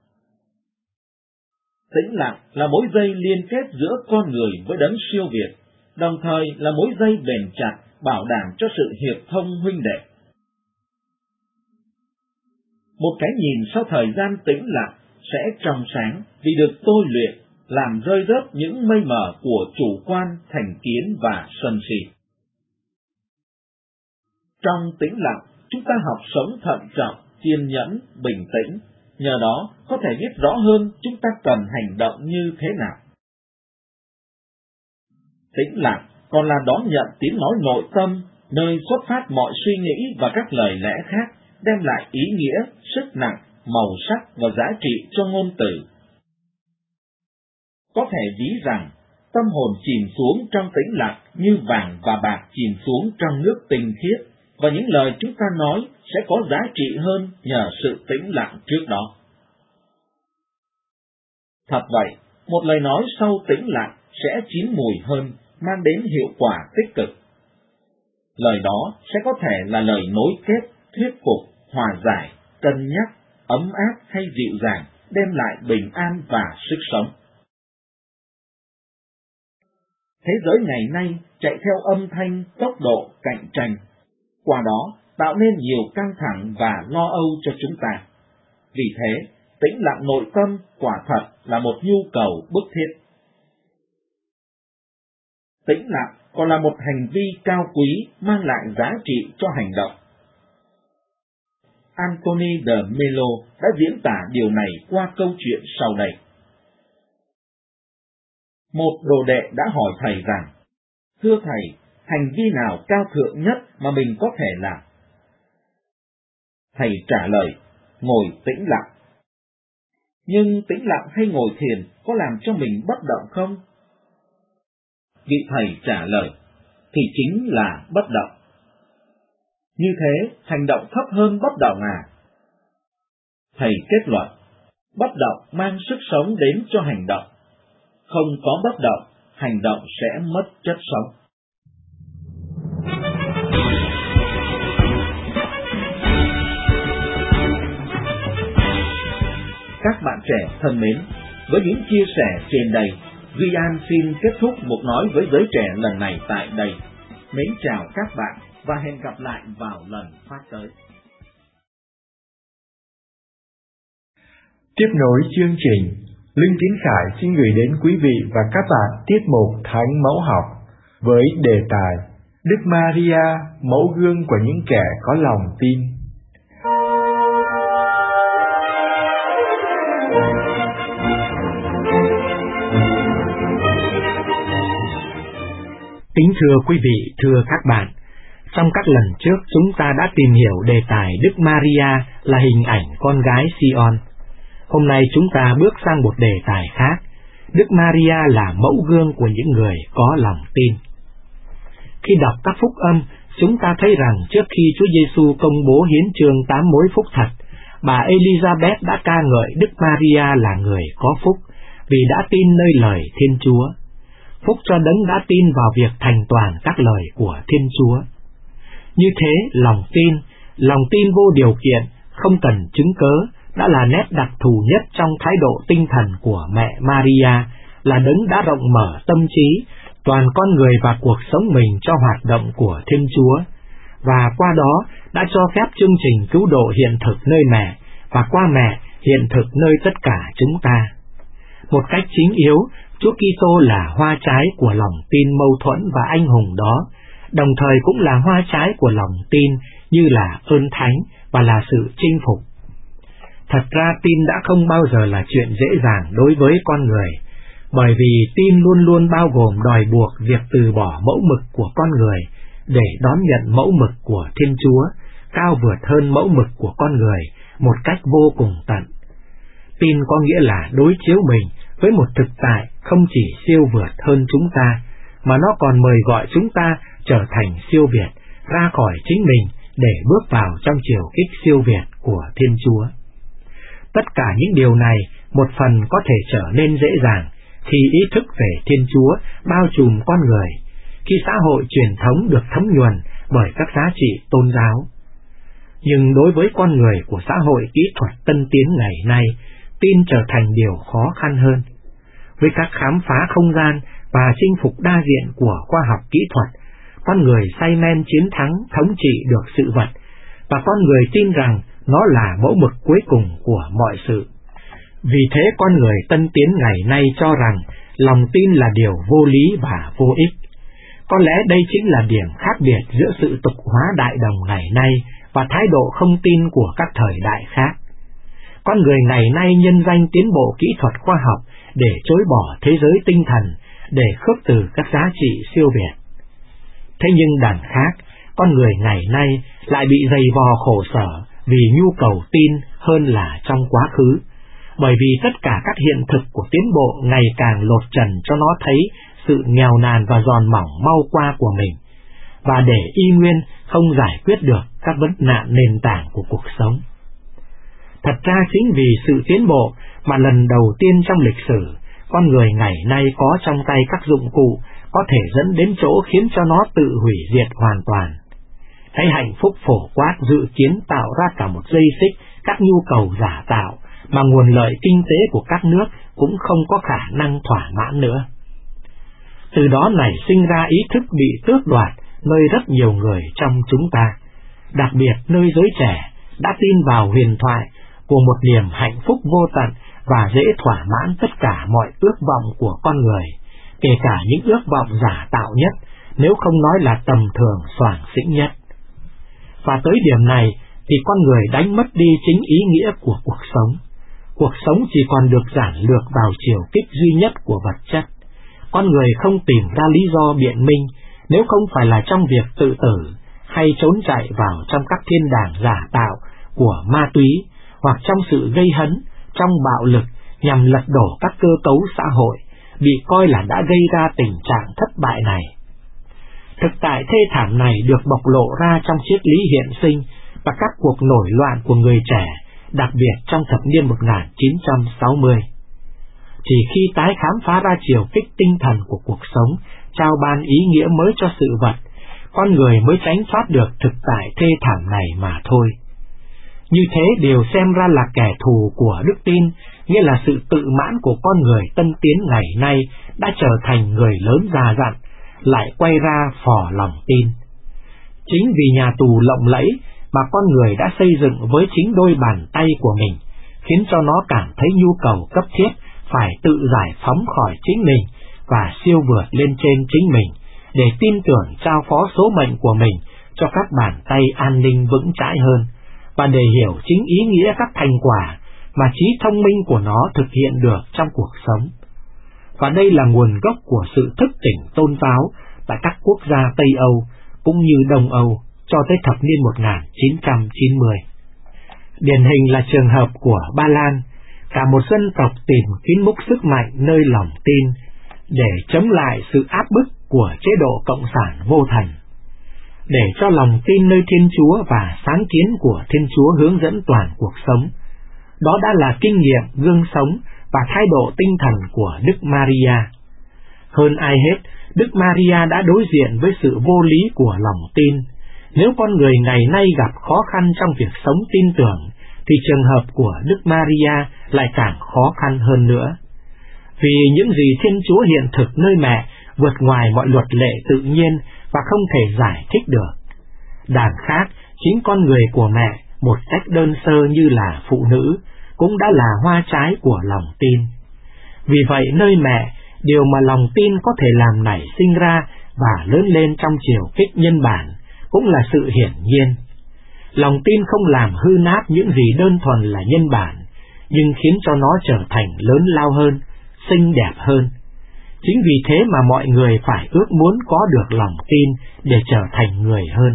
Tĩnh lặng là mối dây liên kết giữa con người với đấng siêu việt, đồng thời là mối dây bền chặt, bảo đảm cho sự hiệp thông huynh đệ. Một cái nhìn sau thời gian tĩnh lặng sẽ trong sáng vì được tôi luyện, làm rơi rớt những mây mờ của chủ quan, thành kiến và sân si. Trong tĩnh lặng, chúng ta học sống thận trọng, kiên nhẫn, bình tĩnh, nhờ đó có thể biết rõ hơn chúng ta cần hành động như thế nào. Tĩnh lặng còn là đón nhận tiếng nói nội tâm, nơi xuất phát mọi suy nghĩ và các lời lẽ khác, đem lại ý nghĩa, sức nặng, màu sắc và giá trị cho ngôn từ. Có thể ví rằng, tâm hồn chìm xuống trong tĩnh lặng như vàng và bạc chìm xuống trong nước tinh khiết, và những lời chúng ta nói sẽ có giá trị hơn nhờ sự tĩnh lặng trước đó. Thật vậy, một lời nói sau tĩnh lặng sẽ chín mùi hơn, mang đến hiệu quả tích cực. Lời đó sẽ có thể là lời nối kết, thuyết phục, hòa giải, cân nhắc, ấm áp hay dịu dàng, đem lại bình an và sức sống. Thế giới ngày nay chạy theo âm thanh, tốc độ, cạnh tranh, qua đó tạo nên nhiều căng thẳng và lo âu cho chúng ta. Vì thế, tĩnh lặng nội tâm quả thật là một nhu cầu bức thiết. Tĩnh lặng còn là một hành vi cao quý mang lại giá trị cho hành động. Anthony de Mello đã diễn tả điều này qua câu chuyện sau đây. Một đồ đệ đã hỏi thầy rằng, thưa thầy, hành vi nào cao thượng nhất mà mình có thể làm? Thầy trả lời, ngồi tĩnh lặng. Nhưng tĩnh lặng hay ngồi thiền có làm cho mình bất động không? Vị thầy trả lời, thì chính là bất động. Như thế, hành động thấp hơn bất động à? Thầy kết luận, bất động mang sức sống đến cho hành động. Không có bất động, hành động sẽ mất chất sống. Các bạn trẻ thân mến, với những chia sẻ trên đây, Duy An xin kết thúc cuộc nói với giới trẻ lần này tại đây. Mến chào các bạn và hẹn gặp lại vào lần phát tới. Tiếp nối chương trình, Linh Tiến Khải xin gửi đến quý vị và các bạn tiết mục Thánh Mẫu Học với đề tài Đức Maria, mẫu gương của những kẻ có lòng tin. Kính thưa quý vị, thưa các bạn, trong các lần trước chúng ta đã tìm hiểu đề tài Đức Maria là hình ảnh con gái Sion. Hôm nay chúng ta bước sang một đề tài khác. Đức Maria là mẫu gương của những người có lòng tin. Khi đọc các phúc âm, chúng ta thấy rằng trước khi Chúa Giêsu công bố hiến chương 8 mối phúc thật, bà Elizabeth đã ca ngợi Đức Maria là người có phúc vì đã tin nơi lời Thiên Chúa. Phúc cho đấng đã tin vào việc thành toàn các lời của Thiên Chúa. Như thế, lòng tin vô điều kiện, không cần chứng cớ, đã là nét đặc thù nhất trong thái độ tinh thần của mẹ Maria, là đấng đã rộng mở tâm trí, toàn con người và cuộc sống mình cho hoạt động của Thiên Chúa, và qua đó đã cho phép chương trình cứu độ hiện thực nơi mẹ, và qua mẹ hiện thực nơi tất cả chúng ta. Một cách chính yếu, Chúa Kitô là hoa trái của lòng tin mâu thuẫn và anh hùng đó, đồng thời cũng là hoa trái của lòng tin như là ơn thánh và là sự chinh phục. Thật ra tin đã không bao giờ là chuyện dễ dàng đối với con người, bởi vì tin luôn luôn bao gồm đòi buộc việc từ bỏ mẫu mực của con người để đón nhận mẫu mực của Thiên Chúa, cao vượt hơn mẫu mực của con người một cách vô cùng tận. Tin có nghĩa là đối chiếu mình với một thực tại không chỉ siêu vượt hơn chúng ta, mà nó còn mời gọi chúng ta trở thành siêu việt, ra khỏi chính mình để bước vào trong chiều kích siêu việt của Thiên Chúa. Tất cả những điều này một phần có thể trở nên dễ dàng khi ý thức về Thiên Chúa bao trùm con người, khi xã hội truyền thống được thấm nhuần bởi các giá trị tôn giáo. Nhưng đối với con người của xã hội kỹ thuật tân tiến ngày nay, tin trở thành điều khó khăn hơn. Với các khám phá không gian và chinh phục đa diện của khoa học kỹ thuật, con người say men chiến thắng thống trị được sự vật, và con người tin rằng nó là mẫu mực cuối cùng của mọi sự. Vì thế con người tân tiến ngày nay cho rằng lòng tin là điều vô lý và vô ích. Có lẽ đây chính là điểm khác biệt giữa sự tục hóa đại đồng ngày nay và thái độ không tin của các thời đại khác. Con người ngày nay nhân danh tiến bộ kỹ thuật khoa học để chối bỏ thế giới tinh thần, để khước từ các giá trị siêu việt. Thế nhưng đằng khác, con người ngày nay lại bị dày vò khổ sở vì nhu cầu tin hơn là trong quá khứ, bởi vì tất cả các hiện thực của tiến bộ ngày càng lột trần cho nó thấy sự nghèo nàn và giòn mỏng mau qua của mình, và để y nguyên không giải quyết được các vấn nạn nền tảng của cuộc sống. Thật ra chính vì sự tiến bộ mà lần đầu tiên trong lịch sử, con người ngày nay có trong tay các dụng cụ có thể dẫn đến chỗ khiến cho nó tự hủy diệt hoàn toàn. Thấy hạnh phúc phổ quát dự kiến tạo ra cả một dây xích các nhu cầu giả tạo mà nguồn lợi kinh tế của các nước cũng không có khả năng thỏa mãn nữa. Từ đó nảy sinh ra ý thức bị tước đoạt nơi rất nhiều người trong chúng ta, đặc biệt nơi giới trẻ đã tin vào huyền thoại của một niềm hạnh phúc vô tận và dễ thỏa mãn tất cả mọi ước vọng của con người, kể cả những ước vọng giả tạo nhất, nếu không nói là tầm thường xoàng xĩnh nhất. Và tới điểm này thì con người đánh mất đi chính ý nghĩa của cuộc sống. Cuộc sống chỉ còn được giản lược vào chiều kích duy nhất của vật chất. Con người không tìm ra lý do biện minh, nếu không phải là trong việc tự tử hay trốn chạy vào trong các thiên đàng giả tạo của ma túy, hoặc trong sự gây hấn, trong bạo lực nhằm lật đổ các cơ cấu xã hội, bị coi là đã gây ra tình trạng thất bại này. Thực tại thê thảm này được bộc lộ ra trong triết lý hiện sinh và các cuộc nổi loạn của người trẻ, đặc biệt trong thập niên 1960. Chỉ khi tái khám phá ra chiều kích tinh thần của cuộc sống, trao ban ý nghĩa mới cho sự vật, con người mới tránh thoát được thực tại thê thảm này mà thôi. Như thế đều xem ra là kẻ thù của đức tin, nghĩa là sự tự mãn của con người tân tiến ngày nay đã trở thành người lớn già dặn, lại quay ra phò lòng tin. Chính vì nhà tù lộng lẫy mà con người đã xây dựng với chính đôi bàn tay của mình, khiến cho nó cảm thấy nhu cầu cấp thiết phải tự giải phóng khỏi chính mình và siêu vượt lên trên chính mình, để tin tưởng trao phó số mệnh của mình cho các bàn tay an ninh vững chãi hơn, và để hiểu chính ý nghĩa các thành quả mà trí thông minh của nó thực hiện được trong cuộc sống. Và đây là nguồn gốc của sự thức tỉnh tôn giáo tại các quốc gia Tây Âu cũng như Đông Âu cho tới thập niên 1990. Điển hình là trường hợp của Ba Lan, cả một dân tộc tìm kiếm múc sức mạnh nơi lòng tin để chống lại sự áp bức của chế độ cộng sản vô thần, để cho lòng tin nơi Thiên Chúa và sáng kiến của Thiên Chúa hướng dẫn toàn cuộc sống. Đó đã là kinh nghiệm, gương sống và thái độ tinh thần của Đức Maria. Hơn ai hết, Đức Maria đã đối diện với sự vô lý của lòng tin. Nếu con người ngày nay gặp khó khăn trong việc sống tin tưởng, thì trường hợp của Đức Maria lại càng khó khăn hơn nữa. Vì những gì Thiên Chúa hiện thực nơi mẹ vượt ngoài mọi luật lệ tự nhiên và không thể giải thích được. Đằng khác, chính con người của mẹ, một cách đơn sơ như là phụ nữ, cũng đã là hoa trái của lòng tin. Vì vậy nơi mẹ, điều mà lòng tin có thể làm nảy sinh ra và lớn lên trong chiều kích nhân bản, cũng là sự hiển nhiên. Lòng tin không làm hư nát những gì đơn thuần là nhân bản, nhưng khiến cho nó trở thành lớn lao hơn, xinh đẹp hơn. Chính vì thế mà mọi người phải ước muốn có được lòng tin để trở thành người hơn.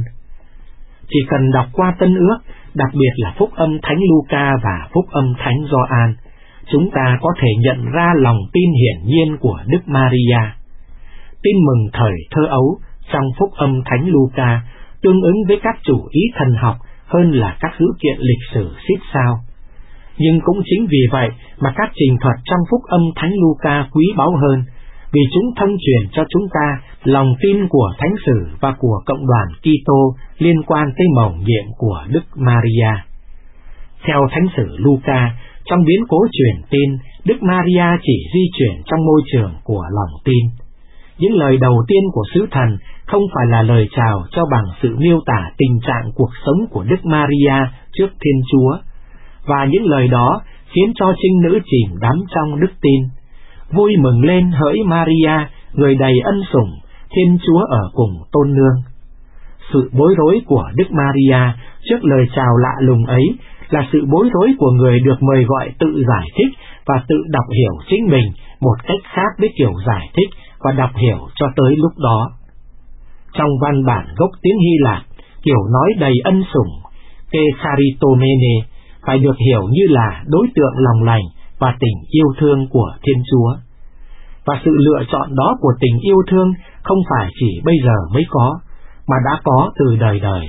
Chỉ cần đọc qua Tân Ước, đặc biệt là Phúc âm Thánh Luca và Phúc âm Thánh Gioan, chúng ta có thể nhận ra lòng tin hiển nhiên của Đức Maria. Tin mừng thời thơ ấu trong Phúc âm Thánh Luca tương ứng với các chủ ý thần học hơn là các dữ kiện lịch sử xít sao. Nhưng cũng chính vì vậy mà các trình thuật trong Phúc âm Thánh Luca quý báu hơn, vì chúng thông truyền cho chúng ta lòng tin của Thánh sử và của cộng đoàn Kitô liên quan tới mầu nhiệm của Đức Maria. Theo Thánh sử Luca, trong biến cố truyền tin, Đức Maria chỉ di chuyển trong môi trường của lòng tin. Những lời đầu tiên của sứ thần không phải là lời chào cho bằng sự miêu tả tình trạng cuộc sống của Đức Maria trước Thiên Chúa, và những lời đó khiến cho trinh nữ chìm đắm trong đức tin. Vui mừng lên hỡi Maria, người đầy ân sủng, Thiên Chúa ở cùng tôn nương. Sự bối rối của Đức Maria trước lời chào lạ lùng ấy là sự bối rối của người được mời gọi tự giải thích và tự đọc hiểu chính mình một cách khác với kiểu giải thích và đọc hiểu cho tới lúc đó. Trong văn bản gốc tiếng Hy Lạp, kiểu nói đầy ân sủng, ke charitomene, phải được hiểu như là đối tượng lòng lành và tình yêu thương của Thiên Chúa. Và sự lựa chọn đó của tình yêu thương không phải chỉ bây giờ mới có, mà đã có từ đời đời.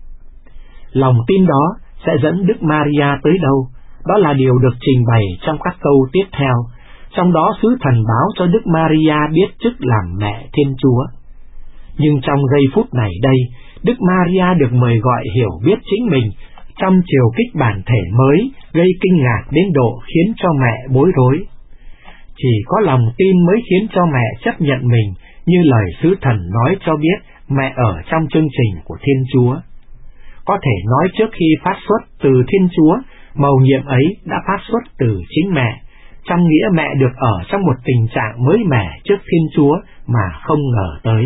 Lòng tin đó sẽ dẫn Đức Maria tới đâu? Đó là điều được trình bày trong các câu tiếp theo, trong đó sứ thần báo cho Đức Maria biết chức làm mẹ Thiên Chúa. Nhưng trong giây phút này đây, Đức Maria được mời gọi hiểu biết chính mình trong chiều kích bản thể mới gây kinh ngạc đến độ khiến cho mẹ bối rối. Chỉ có lòng tin mới khiến cho mẹ chấp nhận mình như lời sứ thần nói cho biết mẹ ở trong chương trình của Thiên Chúa. Có thể nói trước khi phát xuất từ Thiên Chúa, mầu nhiệm ấy đã phát xuất từ chính mẹ, trong nghĩa mẹ được ở trong một tình trạng mới mẻ trước Thiên Chúa mà không ngờ tới.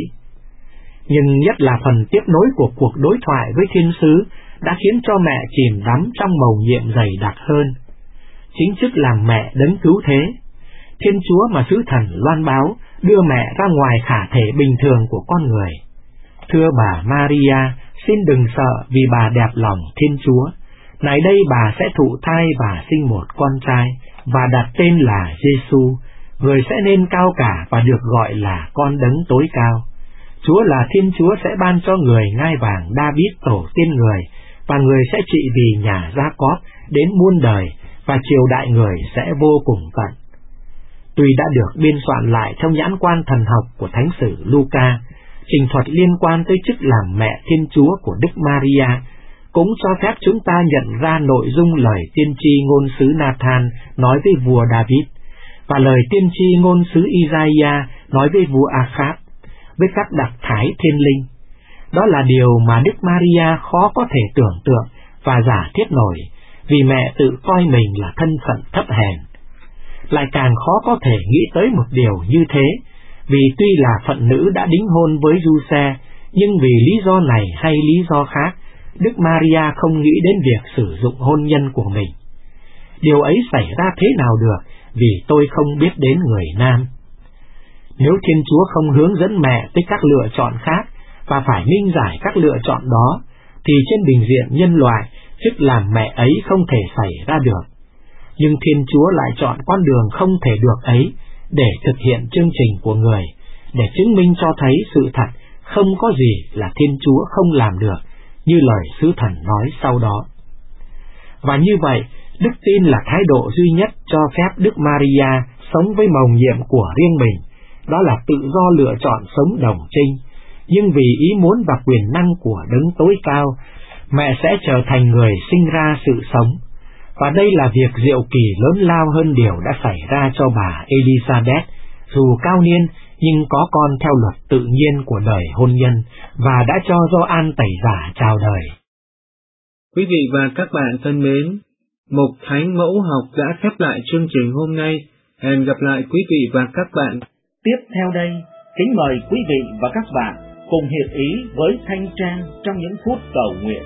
Nhưng nhất là phần tiếp nối của cuộc đối thoại với thiên sứ đã khiến cho mẹ chìm đắm trong mầu nhiệm dày đặc hơn. Chính chức làm mẹ đấng cứu thế. Thiên Chúa mà sứ thần loan báo đưa mẹ ra ngoài khả thể bình thường của con người. Thưa bà Maria, xin đừng sợ vì bà đẹp lòng Thiên Chúa. Này đây bà sẽ thụ thai và sinh một con trai, và đặt tên là Giêsu. Người sẽ nên cao cả và được gọi là con đấng tối cao. Chúa là Thiên Chúa sẽ ban cho người ngai vàng David tổ tiên người, và người sẽ trị vì nhà Gia-cóp đến muôn đời, và triều đại người sẽ vô cùng tận. Tuy đã được biên soạn lại trong nhãn quan thần học của Thánh sử Luca, trình thuật liên quan tới chức làm mẹ Thiên Chúa của Đức Maria cũng cho phép chúng ta nhận ra nội dung lời tiên tri ngôn sứ Nathan nói với vua David, và lời tiên tri ngôn sứ Isaiah nói với vua Achab, với các đặc thái thiên linh. Đó là điều mà Đức Maria khó có thể tưởng tượng và giả thiết nổi, vì mẹ tự coi mình là thân phận thấp hèn. Lại càng khó có thể nghĩ tới một điều như thế, vì tuy là phận nữ đã đính hôn với Giuse, nhưng vì lý do này hay lý do khác, Đức Maria không nghĩ đến việc sử dụng hôn nhân của mình. Điều ấy xảy ra thế nào được, vì tôi không biết đến người nam. Nếu Thiên Chúa không hướng dẫn mẹ tới các lựa chọn khác, và phải minh giải các lựa chọn đó, thì trên bình diện nhân loại, chức làm mẹ ấy không thể xảy ra được. Nhưng Thiên Chúa lại chọn con đường không thể được ấy, để thực hiện chương trình của người, để chứng minh cho thấy sự thật, không có gì là Thiên Chúa không làm được, như lời sứ thần nói sau đó. Và như vậy, đức tin là thái độ duy nhất cho phép Đức Maria sống với mầu nhiệm của riêng mình, đó là tự do lựa chọn sống đồng trinh, nhưng vì ý muốn và quyền năng của đấng tối cao, mẹ sẽ trở thành người sinh ra sự sống. Và đây là việc diệu kỳ lớn lao hơn điều đã xảy ra cho bà Elizabeth, dù cao niên nhưng có con theo luật tự nhiên của đời hôn nhân, và đã cho Gioan Tẩy Giả chào đời. Quý vị và các bạn thân mến, Mục Thánh Mẫu Học đã khép lại chương trình hôm nay. Hẹn gặp lại quý vị và các bạn. Tiếp theo đây, kính mời quý vị và các bạn cùng hiệp ý với Thanh Trang trong những phút cầu nguyện.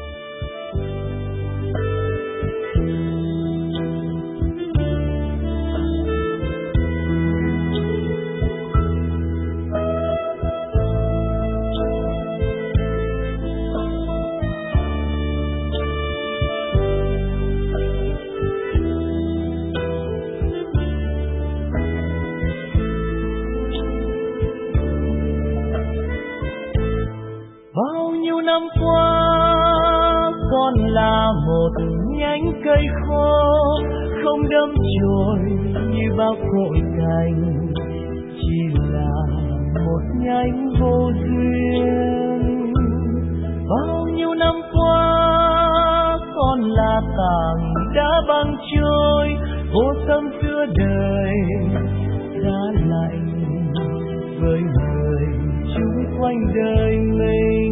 Bao nhiêu năm qua, con là một nhánh cây khô, không đâm chồi như bao cội cành, chỉ là một nhánh vô duyên. Bao nhiêu năm qua, con là tảng đá băng trôi, vô tâm giữa đời, giá lạnh với người chung quanh đời mình.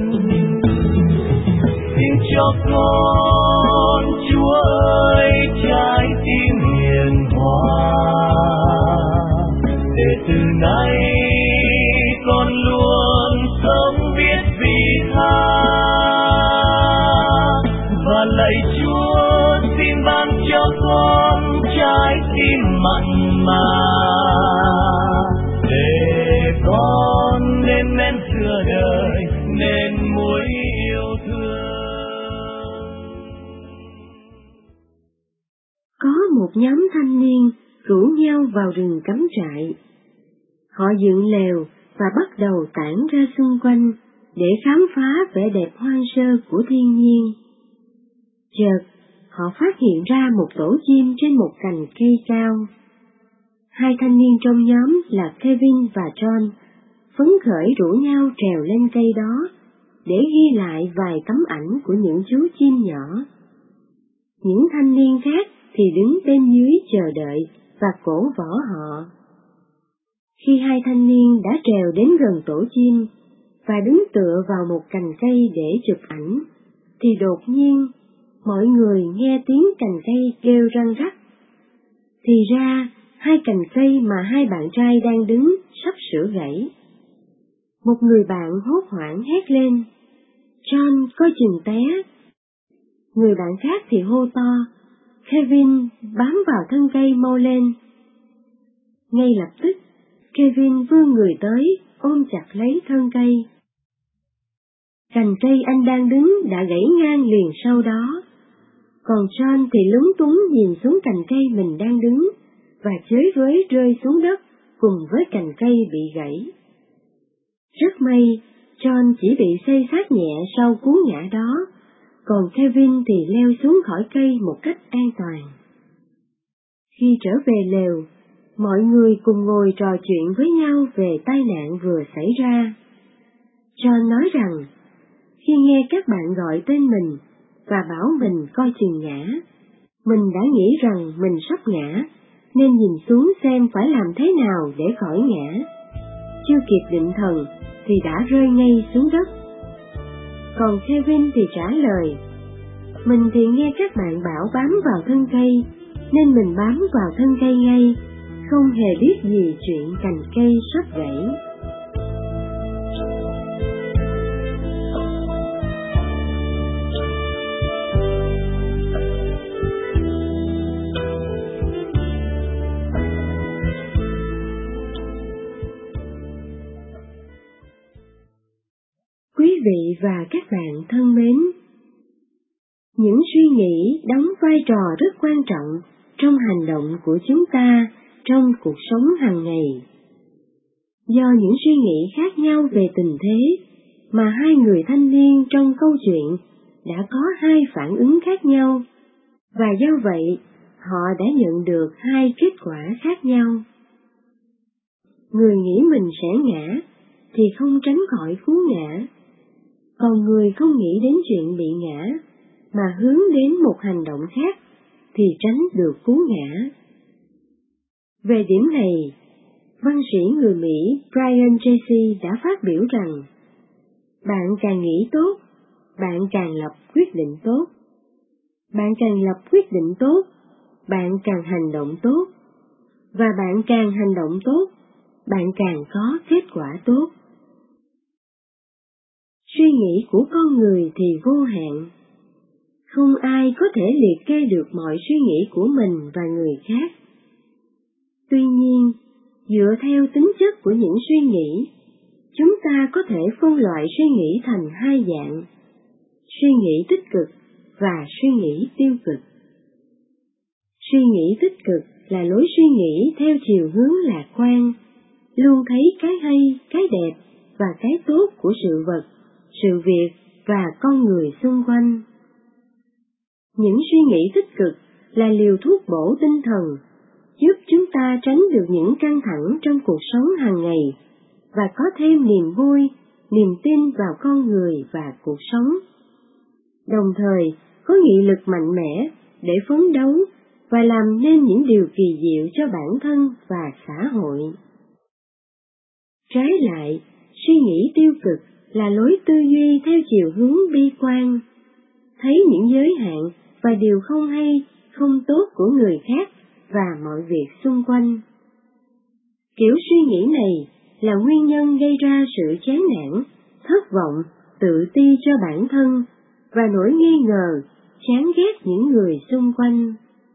Xin cho con, Chúa ơi, trái tim hiền hòa, để từ nay con luôn sống biết vị tha. Và lạy Chúa, xin ban cho con trái tim mặn mà, để con nên men sửa đời, nên muối yêu thương. Có một nhóm thanh niên rủ nhau vào rừng cắm trại. Họ dựng lều và bắt đầu tản ra xung quanh để khám phá vẻ đẹp hoang sơ của thiên nhiên. Chợt, họ phát hiện ra một tổ chim trên một cành cây cao. Hai thanh niên trong nhóm là Kevin và John phấn khởi rủ nhau trèo lên cây đó để ghi lại vài tấm ảnh của những chú chim nhỏ. Những thanh niên khác thì đứng bên dưới chờ đợi và cổ võ họ. Khi hai thanh niên đã trèo đến gần tổ chim và đứng tựa vào một cành cây để chụp ảnh, thì đột nhiên mọi người nghe tiếng cành cây kêu răng rắc. Thì ra hai cành cây mà hai bạn trai đang đứng sắp sửa gãy. Một người bạn hốt hoảng hét lên: "John, coi chừng té!" Người bạn khác thì hô to: "Kevin, bám vào thân cây mau lên!" Ngay lập tức, Kevin vươn người tới, ôm chặt lấy thân cây. Cành cây anh đang đứng đã gãy ngang liền sau đó, còn John thì lúng túng nhìn xuống cành cây mình đang đứng và chới với rơi xuống đất cùng với cành cây bị gãy. Rất may, John chỉ bị xây xát nhẹ sau cú ngã đó, còn Kevin thì leo xuống khỏi cây một cách an toàn. Khi trở về lều, mọi người cùng ngồi trò chuyện với nhau về tai nạn vừa xảy ra. John nói rằng, khi nghe các bạn gọi tên mình và bảo mình coi chừng ngã, mình đã nghĩ rằng mình sắp ngã, nên nhìn xuống xem phải làm thế nào để khỏi ngã. Chưa kịp định thần thì đã rơi ngay xuống đất. Còn Kevin thì trả lời, mình thì nghe các bạn bảo bám vào thân cây, nên mình bám vào thân cây ngay, không hề biết gì chuyện cành cây sắp gãy. Quý vị và các bạn thân mến, những suy nghĩ đóng vai trò rất quan trọng trong hành động của chúng ta trong cuộc sống hàng ngày. Do những suy nghĩ khác nhau về tình thế mà hai người thanh niên trong câu chuyện đã có hai phản ứng khác nhau, và do vậy họ đã nhận được hai kết quả khác nhau. Người nghĩ mình sẽ ngã thì không tránh khỏi cú ngã, còn người không nghĩ đến chuyện bị ngã mà hướng đến một hành động khác thì tránh được cú ngã. Về điểm này, văn sĩ người Mỹ Brian Tracy đã phát biểu rằng, bạn càng nghĩ tốt, bạn càng lập quyết định tốt. Bạn càng lập quyết định tốt, bạn càng hành động tốt. Và bạn càng hành động tốt, bạn càng có kết quả tốt. Suy nghĩ của con người thì vô hạn. Không ai có thể liệt kê được mọi suy nghĩ của mình và người khác. Tuy nhiên, dựa theo tính chất của những suy nghĩ, chúng ta có thể phân loại suy nghĩ thành hai dạng: suy nghĩ tích cực và suy nghĩ tiêu cực. Suy nghĩ tích cực là lối suy nghĩ theo chiều hướng lạc quan, luôn thấy cái hay, cái đẹp và cái tốt của sự vật, sự việc và con người xung quanh. Những suy nghĩ tích cực là liều thuốc bổ tinh thần, giúp chúng ta tránh được những căng thẳng trong cuộc sống hàng ngày và có thêm niềm vui, niềm tin vào con người và cuộc sống. Đồng thời, có nghị lực mạnh mẽ để phấn đấu và làm nên những điều kỳ diệu cho bản thân và xã hội. Trái lại, suy nghĩ tiêu cực là lối tư duy theo chiều hướng bi quan, thấy những giới hạn và điều không hay, không tốt của người khác và mọi việc xung quanh. Kiểu suy nghĩ này là nguyên nhân gây ra sự chán nản, thất vọng, tự ti cho bản thân và nỗi nghi ngờ, chán ghét những người xung quanh.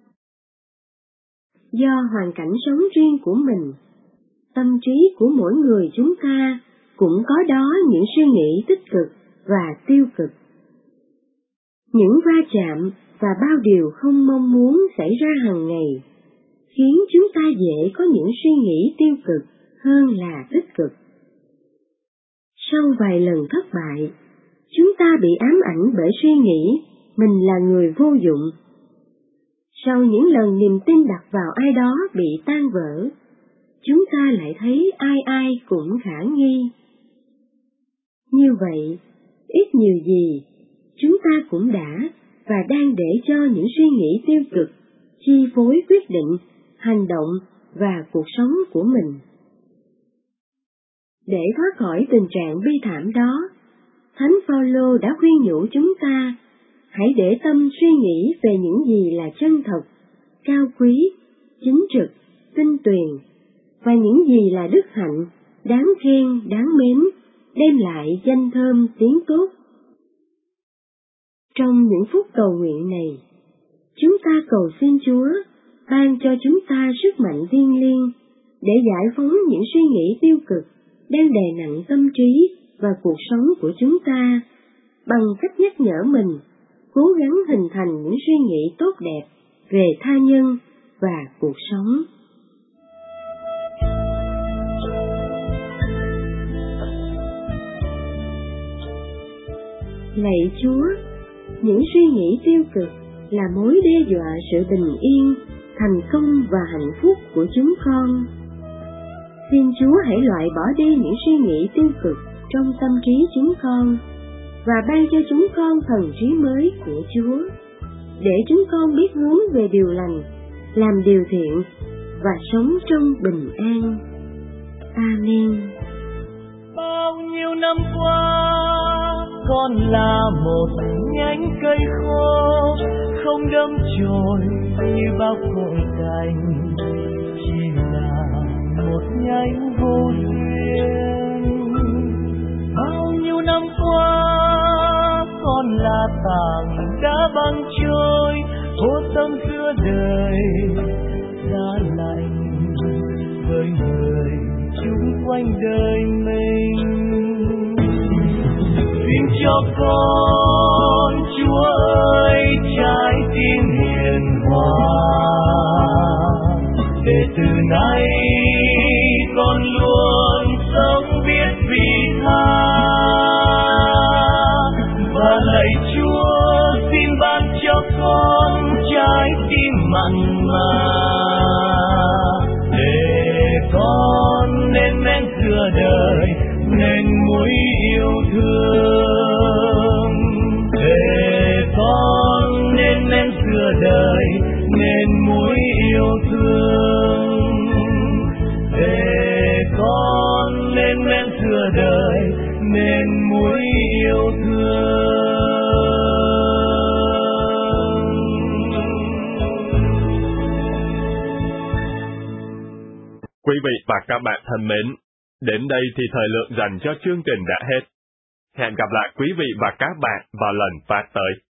Do hoàn cảnh sống riêng của mình, tâm trí của mỗi người chúng ta cũng có đó những suy nghĩ tích cực và tiêu cực. Những va chạm và bao điều không mong muốn xảy ra hàng ngày khiến chúng ta dễ có những suy nghĩ tiêu cực hơn là tích cực. Sau vài lần thất bại, chúng ta bị ám ảnh bởi suy nghĩ mình là người vô dụng. Sau những lần niềm tin đặt vào ai đó bị tan vỡ, chúng ta lại thấy ai ai cũng khả nghi. Như vậy, ít nhiều gì, chúng ta cũng đã và đang để cho những suy nghĩ tiêu cực chi phối quyết định, hành động và cuộc sống của mình. Để thoát khỏi tình trạng bi thảm đó, Thánh Phaolô đã khuyên nhủ chúng ta, hãy để tâm suy nghĩ về những gì là chân thật, cao quý, chính trực, tinh tuyền, và những gì là đức hạnh, đáng khen, đáng mến, đem lại danh thơm tiếng tốt. Trong những phút cầu nguyện này, chúng ta cầu xin Chúa ban cho chúng ta sức mạnh thiêng liêng để giải phóng những suy nghĩ tiêu cực đang đè nặng tâm trí và cuộc sống của chúng ta, bằng cách nhắc nhở mình cố gắng hình thành những suy nghĩ tốt đẹp về tha nhân và cuộc sống. Lạy Chúa, những suy nghĩ tiêu cực là mối đe dọa sự bình yên, thành công và hạnh phúc của chúng con. Xin Chúa hãy loại bỏ đi những suy nghĩ tiêu cực trong tâm trí chúng con và ban cho chúng con thần trí mới của Chúa, để chúng con biết hướng về điều lành, làm điều thiện và sống trong bình an. Amen. Bao nhiêu năm qua, con là một nhánh cây khô, không đâm chồi như bao cội cành, chỉ là một nhánh vô duyên. Bao nhiêu năm qua, con là tảng đá băng trôi, vô tâm giữa đời giá lạnh với người chung quanh đời mình. Xin cho con, Chúa ơi, trái tim hiền hòa, để từ nay con luôn sống biết vị tha. Và lạy Chúa, xin ban cho con trái tim mặn mà, để con nên men giữa đời, nên muối yêu thương. Để con nên men giữa đời, nên muối yêu thương. Để con nên men giữa đời, nên muối yêu thương. Quý vị và các bạn thân mến, đến đây thì thời lượng dành cho chương trình đã hết. Hẹn gặp lại quý vị và các bạn vào lần phát tới.